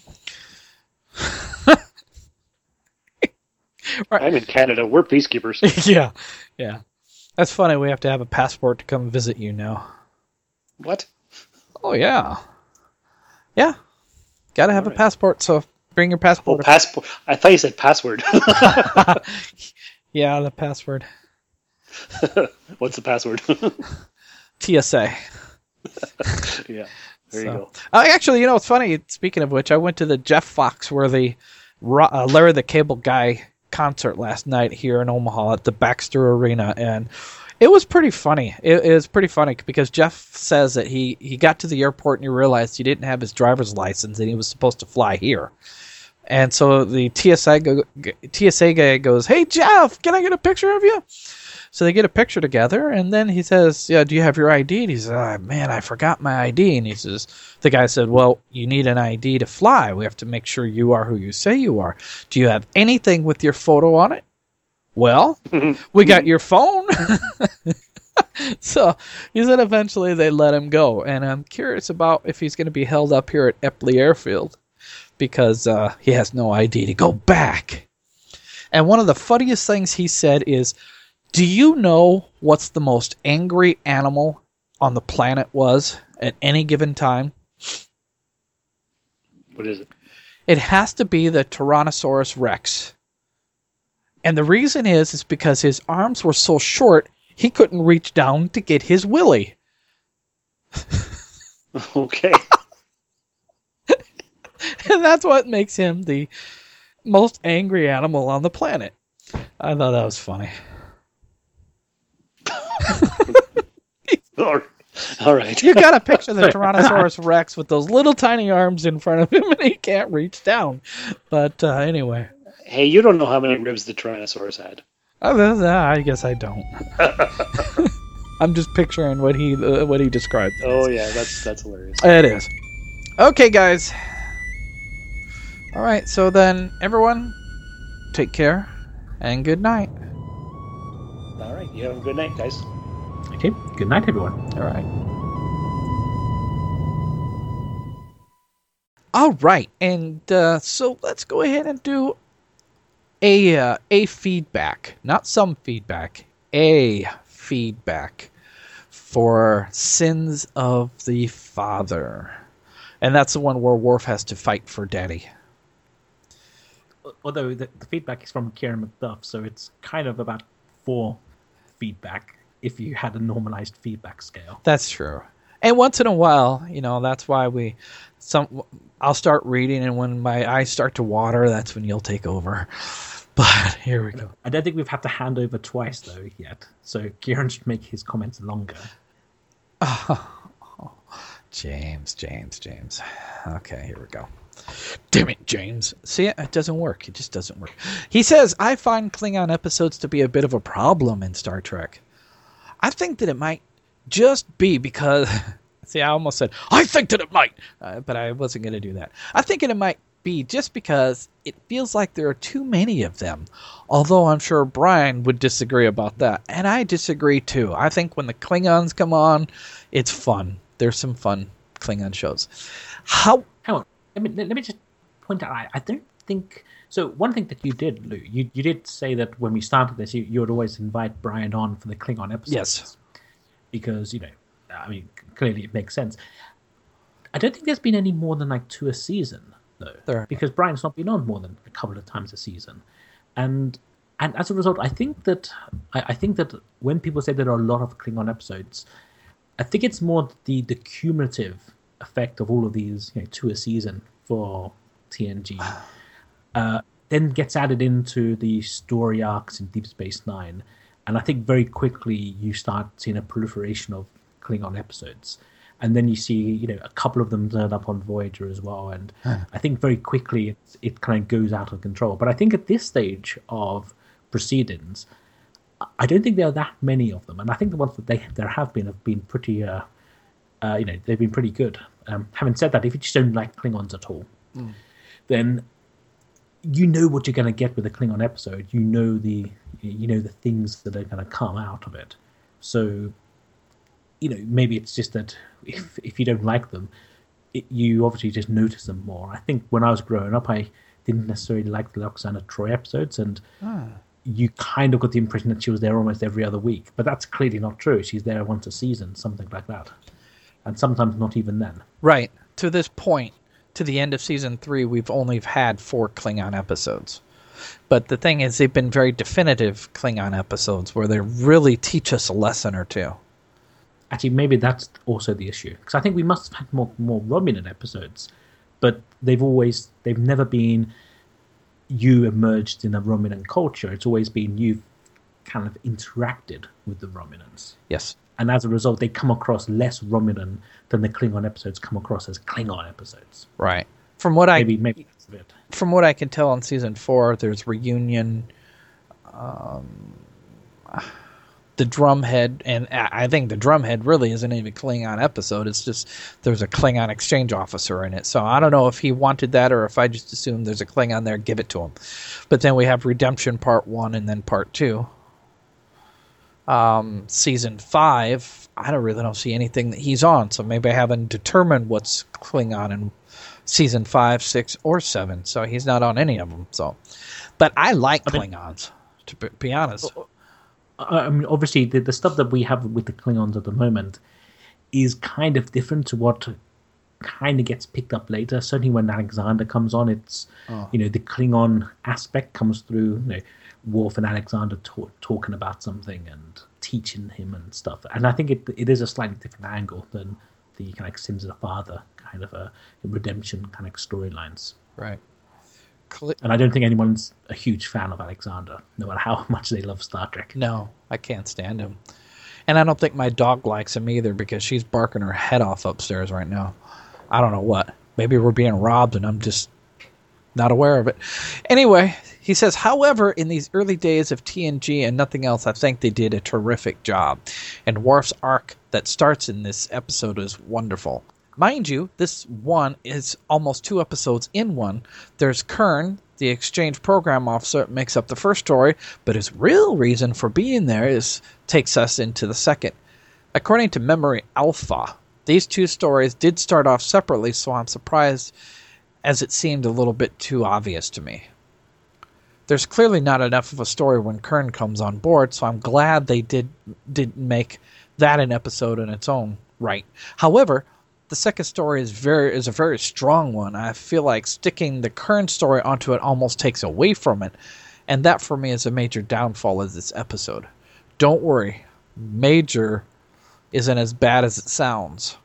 Right. I'm in Canada. We're peacekeepers. Yeah. That's funny. We have to have a passport to come visit you now. What? Oh, yeah. Yeah. Got to have a passport, so bring your passport. Oh, passport. I thought you said password. Yeah, the password. What's the password? TSA. Yeah, there you go. Actually, you know, it's funny. Speaking of which, I went to the Jeff Foxworthy Larry the Cable Guy concert last night here in Omaha at the Baxter Arena, and it was pretty funny. It was pretty funny because Jeff says that he got to the airport and he realized he didn't have his driver's license and he was supposed to fly here. And so the TSA guy goes, "Hey, Jeff, can I get a picture of you?" So they get a picture together, and then he says, "Yeah, do you have your ID?" And he says, "Oh, man, I forgot my ID." And he says, the guy said, "Well, you need an ID to fly. We have to make sure you are who you say you are. Do you have anything with your photo on it?" "Well, we got your phone." So he said eventually they let him go. And I'm curious about if he's going to be held up here at Eppley Airfield because he has no ID to go back. And one of the funniest things he said is, "Do you know what's the most angry animal on the planet was at any given time?" What is it? It has to be the Tyrannosaurus Rex. And the reason is because his arms were so short, he couldn't reach down to get his willy. Okay. And that's what makes him the most angry animal on the planet. I thought that was funny. All right. You got to picture the Tyrannosaurus Rex with those little tiny arms in front of him and he can't reach down. But anyway. Hey, you don't know how many ribs the Tyrannosaurus had. I guess I don't. I'm just picturing what he described. Oh yeah, that's hilarious. It is. Okay, guys. All right, so then everyone, take care and good night. All right, you have a good night, guys. Okay, good night, everyone. All right. All right, and so let's go ahead and do a feedback, not some feedback, a feedback for Sins of the Father. And that's the one where Worf has to fight for Daddy. Although the feedback is from Kieran McDuff, so it's kind of about 4 feedback if you had a normalized feedback scale. That's true. And once in a while, you know, that's why I'll start reading, and when my eyes start to water, that's when you'll take over. But here we go. I don't think we've had to hand over twice, though, yet. So Kieran should make his comments longer. Oh, James. Okay, here we go. Damn it, James. See, it doesn't work. It just doesn't work. He says, "I find Klingon episodes to be a bit of a problem in Star Trek. I think that it might just be because..." See, I almost said, "I think that it might," but I wasn't going to do that. I think it might be just because it feels like there are too many of them. Although I'm sure Brian would disagree about that. And I disagree too. I think when the Klingons come on, it's fun. There's some fun Klingon shows. How? Hang on. Let me just point out. I don't think so. One thing that you did, Lou, you did say that when we started this, you would always invite Brian on for the Klingon episodes. Yes. Because clearly it makes sense. I don't think there's been any more than like 2 a season, though. Because Brian's not been on more than a couple of times a season, and as a result, I think that when people say there are a lot of Klingon episodes, I think it's more the cumulative effect of all of these 2 a season for TNG, then gets added into the story arcs in Deep Space Nine, and I think very quickly you start seeing a proliferation of Klingon episodes. And then you see, a couple of them turn up on Voyager as well. And I think very quickly it kind of goes out of control. But I think at this stage of proceedings, I don't think there are that many of them. And I think the ones that there have been pretty, they've been pretty good. Having said that, if you just don't like Klingons at all, then you know what you're going to get with a Klingon episode. You know the things that are going to come out of it. So, maybe it's just that if you don't like them, you obviously just notice them more. I think when I was growing up, I didn't necessarily like the Lwaxana Troi episodes, and you kind of got the impression that she was there almost every other week. But that's clearly not true. She's there once a season, something like that. And sometimes not even then. Right. To this point, to the end of season 3, we've only had 4 Klingon episodes. But the thing is, they've been very definitive Klingon episodes where they really teach us a lesson or two. Actually, maybe that's also the issue. Because I think we must have had more Romulan episodes. But they've never been you emerged in a Romulan culture. It's always been you've kind of interacted with the Romulans. Yes. And as a result, they come across less Romulan than the Klingon episodes come across as Klingon episodes. Right. From what maybe that's it. From what I can tell on season 4, there's reunion, the drumhead, and I think the drumhead really isn't even a Klingon episode. It's just there's a Klingon exchange officer in it. So I don't know if he wanted that or if I just assumed there's a Klingon there, give it to him. But then we have Redemption Part 1 and then Part 2. Season 5, I don't see anything that he's on. So maybe I haven't determined what's Klingon in season 5, 6, or 7. So he's not on any of them. So, but I like Klingons, to be honest. I mean, obviously, the stuff that we have with the Klingons at the moment is kind of different to what kind of gets picked up later. Certainly when Alexander comes on, it's, the Klingon aspect comes through, Worf and Alexander talking about something and teaching him and stuff. And I think it is a slightly different angle than the kind of Sins of the Father kind of a redemption kind of storylines. Right. And I don't think anyone's a huge fan of Alexander, no matter how much they love Star Trek. No, I can't stand him. And I don't think my dog likes him either because she's barking her head off upstairs right now. I don't know what. Maybe we're being robbed and I'm just not aware of it. Anyway, he says, however, in these early days of TNG and nothing else, I think they did a terrific job. And Worf's arc that starts in this episode is wonderful. Mind you, this one is almost 2 episodes in one. There's Kurn, the exchange program officer, that makes up the first story, but his real reason for being there takes us into the second. According to Memory Alpha, these 2 stories did start off separately, so I'm surprised as it seemed a little bit too obvious to me. There's clearly not enough of a story when Kurn comes on board, so I'm glad they did make that an episode in its own right. However, the second story is a very strong one. I feel like sticking the Kurn story onto it almost takes away from it, and that for me is a major downfall of this episode. Don't worry, Major isn't as bad as it sounds.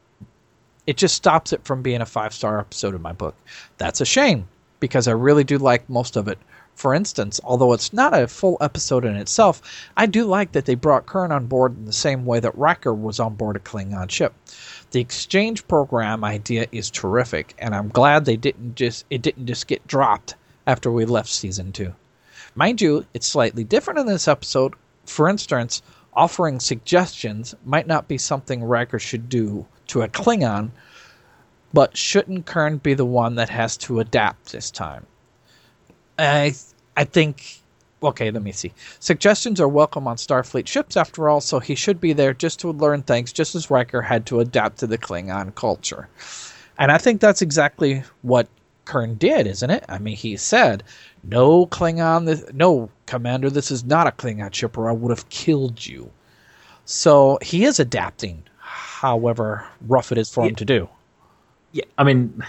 It just stops it from being a 5-star episode in my book. That's a shame, because I really do like most of it. For instance, although it's not a full episode in itself, I do like that they brought Kurn on board in the same way that Riker was on board a Klingon ship. The exchange program idea is terrific, and I'm glad it didn't just get dropped after we left season 2. Mind you, it's slightly different in this episode. For instance, offering suggestions might not be something Riker should do to a Klingon, but shouldn't Kurn be the one that has to adapt this time? I think Okay, let me see. Suggestions are welcome on Starfleet ships, after all, so he should be there just to learn things, just as Riker had to adapt to the Klingon culture. And I think that's exactly what Kurn did, isn't it? I mean, he said, no, Commander, this is not a Klingon ship, or I would have killed you. So he is adapting, however rough it is for him to do. Yeah, I mean,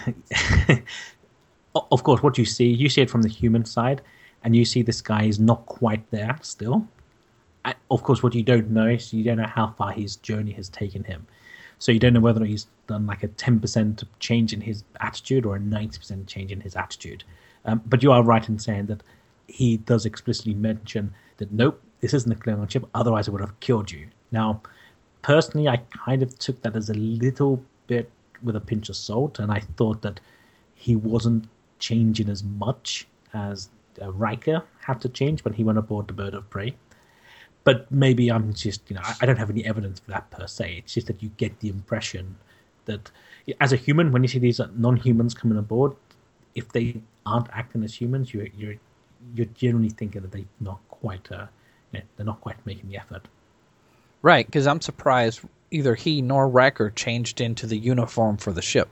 of course, what you see it from the human side, and you see this guy is not quite there still. Of course, what you don't know is you don't know how far his journey has taken him. So you don't know whether he's done like a 10% change in his attitude or a 90% change in his attitude. But you are right in saying that he does explicitly mention that, nope, this isn't a Klingon ship, otherwise I would have killed you. Now, personally, I kind of took that as a little bit with a pinch of salt, and I thought that he wasn't changing as much as Riker had to change when he went aboard the Bird of Prey. But maybe I'm just, I don't have any evidence for that per se. It's just that you get the impression that as a human, when you see these non-humans coming aboard, if they aren't acting as humans, you're generally thinking that they're not quite making the effort. Right, because I'm surprised either he nor Riker changed into the uniform for the ship.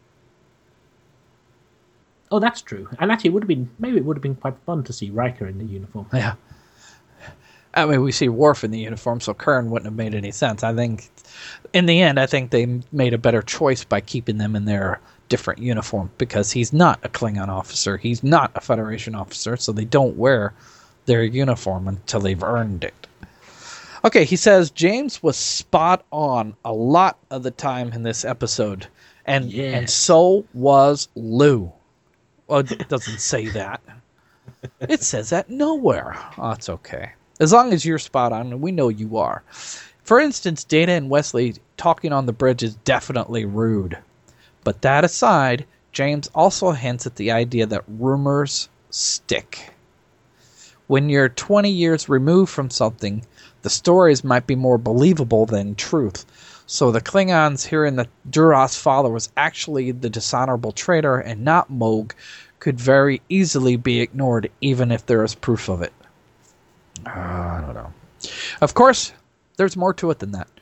Oh, that's true. And actually, it would have been quite fun to see Riker in the uniform. Yeah. I mean, we see Worf in the uniform, so Kurn wouldn't have made any sense. I think, in the end, they made a better choice by keeping them in their different uniform, because he's not a Klingon officer, he's not a Federation officer, so they don't wear their uniform until they've earned it. Okay, he says James was spot on a lot of the time in this episode, and so was Lou. Well, it doesn't say that. It says that nowhere. Oh, it's okay. As long as you're spot on, and we know you are. For instance, Data and Wesley talking on the bridge is definitely rude. But that aside, James also hints at the idea that rumors stick. When you're 20 years removed from something, the stories might be more believable than truth. So the Klingons hearing that Duras' father was actually the dishonorable traitor and not Mogh could very easily be ignored, even if there is proof of it. I don't know. Of course, there's more to it than that.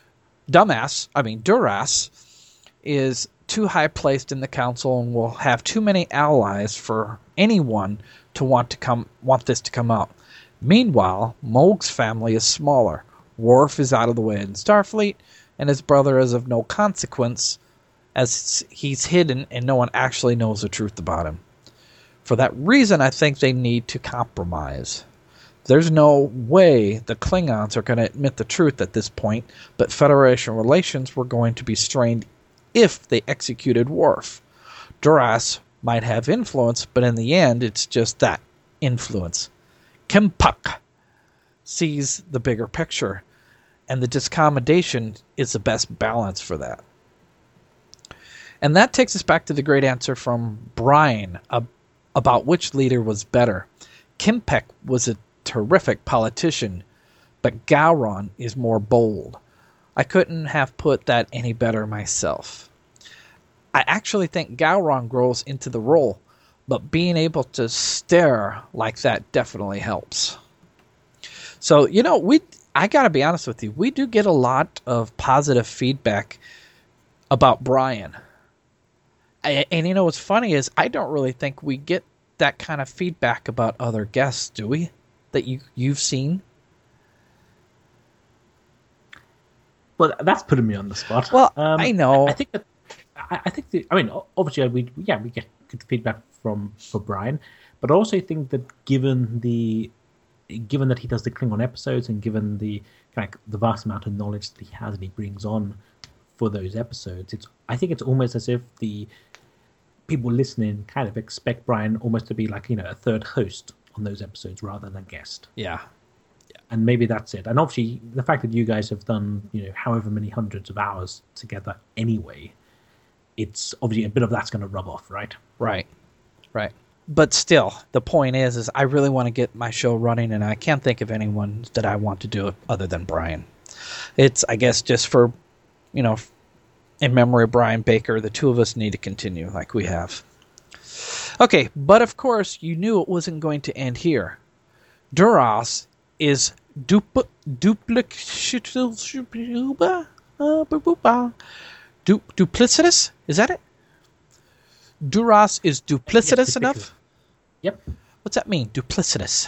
Duras is too high placed in the council and will have too many allies for anyone to want this to come out. Meanwhile, Mogh's family is smaller. Worf is out of the way in Starfleet, and his brother is of no consequence, as he's hidden and no one actually knows the truth about him. For that reason, I think they need to compromise. There's no way the Klingons are going to admit the truth at this point, but Federation relations were going to be strained if they executed Worf. Duras might have influence, but in the end, it's just that, influence. K'mpuk sees the bigger picture, and the discommodation is the best balance for that. And that takes us back to the great answer from Brian about which leader was better. K'mpuk was a terrific politician, but Gowron is more bold. I couldn't have put that any better myself. I actually think Gowron grows into the role, but being able to stare like that definitely helps. So, I gotta be honest with you, we do get a lot of positive feedback about Brian. And what's funny is I don't really think we get that kind of feedback about other guests, do we? That you've seen? Well, that's putting me on the spot. Well, I know. Obviously, we get good feedback for Brian, but I also think that given that he does the Klingon episodes and given the vast amount of knowledge that he has and he brings on for those episodes, I think it's almost as if the people listening kind of expect Brian almost to be like a third host on those episodes rather than a guest. Yeah. And maybe that's it. And obviously, the fact that you guys have done, however many hundreds of hours together anyway, it's obviously a bit of that's going to rub off, right? Right. But still, the point is I really want to get my show running, and I can't think of anyone that I want to do it other than Brian. It's, I guess, just for, in memory of Brian Baker, the two of us need to continue like we have. Okay, but of course, you knew it wasn't going to end here. Duras is duplicitous? Is that it? Duras is duplicitous Yes, enough? Yep. What's that mean, duplicitous?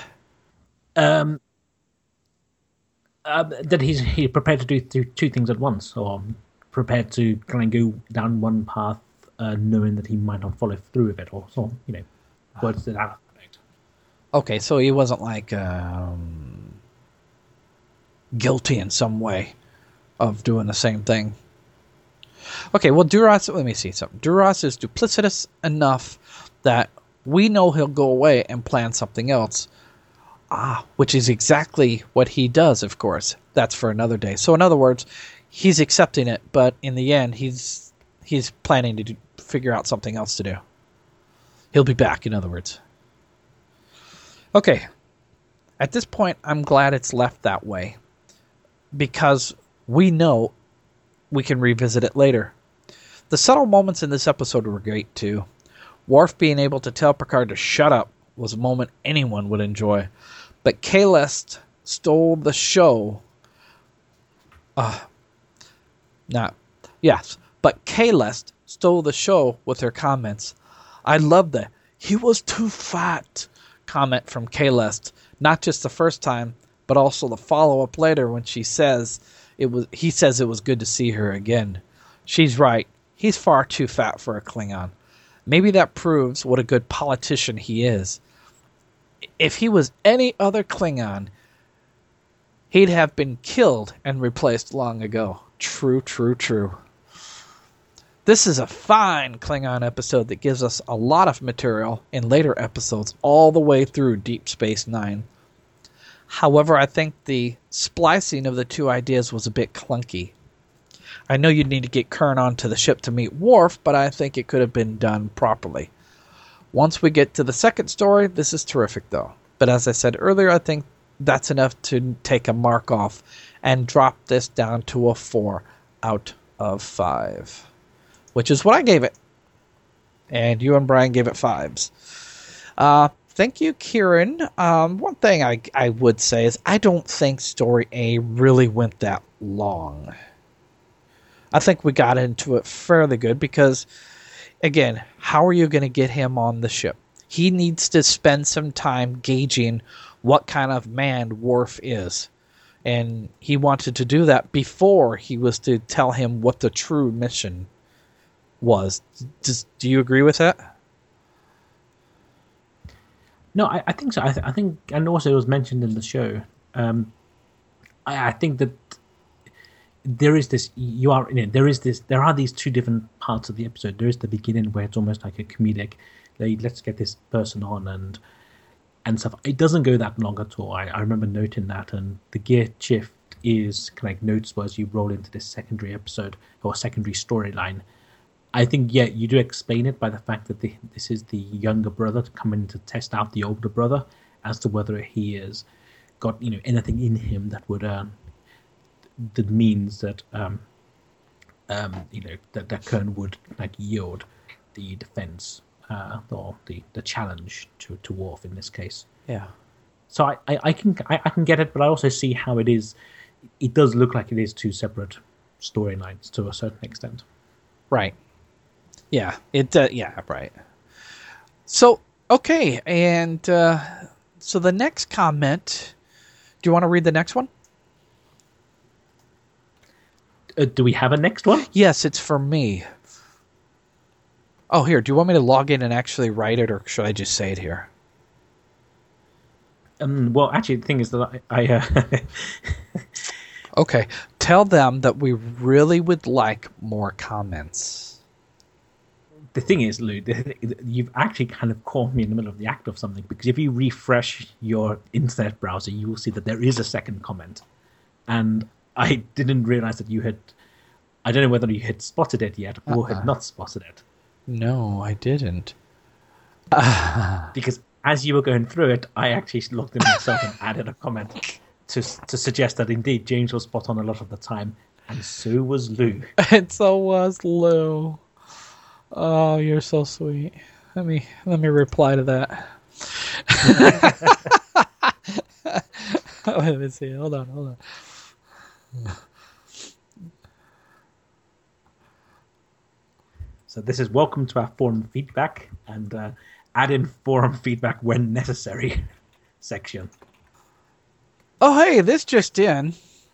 That he's prepared to do two things at once, or prepared to kind of go down one path, knowing that he might not follow through with it, or so, words to that effect. Okay, so he wasn't like guilty in some way of doing the same thing. Okay, well, Duras, let me see something. Duras is duplicitous enough that we know he'll go away and plan something else. Which is exactly what he does, of course. That's for another day. So in other words, he's accepting it, but in the end, he's planning to figure out something else to do. He'll be back, in other words. Okay. At this point, I'm glad it's left that way, because we know we can revisit it later. The subtle moments in this episode were great, too. Worf being able to tell Picard to shut up was a moment anyone would enjoy. But Kahlest stole the show. But Kahlest stole the show with her comments. I love that. He was too fat comment from Kahlest. Not just the first time, but also the follow-up later when he says it was good to see her again. She's right. He's far too fat for a Klingon. Maybe that proves what a good politician he is. If he was any other Klingon, he'd have been killed and replaced long ago. True, true, true. This is a fine Klingon episode that gives us a lot of material in later episodes all the way through Deep Space Nine. However, I think the splicing of the two ideas was a bit clunky. I know you'd need to get Kurn onto the ship to meet Worf, but I think it could have been done properly. Once we get to the second story, this is terrific, though. But as I said earlier, I think that's enough to take a mark off and drop this down to a 4 out of 5, which is what I gave it. And you and Brian gave it 5s. Thank you, Kieran. One thing I would say is I don't think Story A really went that long. I think we got into it fairly good because, again, how are you going to get him on the ship? He needs to spend some time gauging what kind of man Worf is. And he wanted to do that before he was to tell him what the true mission was. Do you agree with that? No, I think so. I think, and also it was mentioned in the show. I think that there is this. There are these two different parts of the episode. There is the beginning where it's almost like a comedic. Let's get this person on and stuff. It doesn't go that long at all. I remember noting that, and the gear shift is kind of noticeable as you roll into this secondary episode or secondary storyline. I think, yeah, you do explain it by the fact that this is the younger brother coming to test out the older brother as to whether he has got anything in him that would that means that that Kurn would yield the defense or the challenge to Worf in this case. Yeah. So I can get it, but I also see how it is. It does look like it is two separate storylines to a certain extent. Right. Yeah. Yeah. Right. So okay, and so the next comment. Do you want to read the next one? Do we have a next one? Yes, it's for me. Oh, here. Do you want me to log in and actually write it, or should I just say it here? Well, actually, the thing is that I Okay. Tell them that we really would like more comments. The thing is, Lou, you've actually kind of caught me in the middle of the act of something, because if you refresh your internet browser, you will see that there is a second comment. And I didn't realize that you had... I don't know whether you had spotted it yet or had not spotted it. No, I didn't. Because as you were going through it, I actually looked at myself and added a comment to suggest that indeed James was spot on a lot of the time, and so was Lou. And so was Lou. Oh, you're so sweet. Let me reply to that. Let me see. Hold on. So this is welcome to our forum feedback, and add in forum feedback when necessary section. Oh, hey, this just in.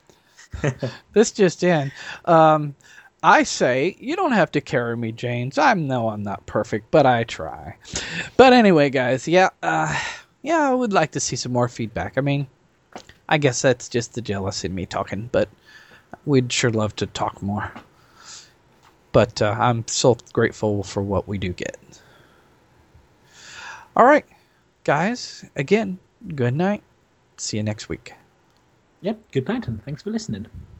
I say, you don't have to carry me, James. I'm not perfect, but I try. But anyway, guys, I would like to see some more feedback. I mean, I guess that's just the jealous in me talking, but we'd sure love to talk more. But I'm so grateful for what we do get. All right, guys, again, good night. See you next week. Yep, good night, and thanks for listening.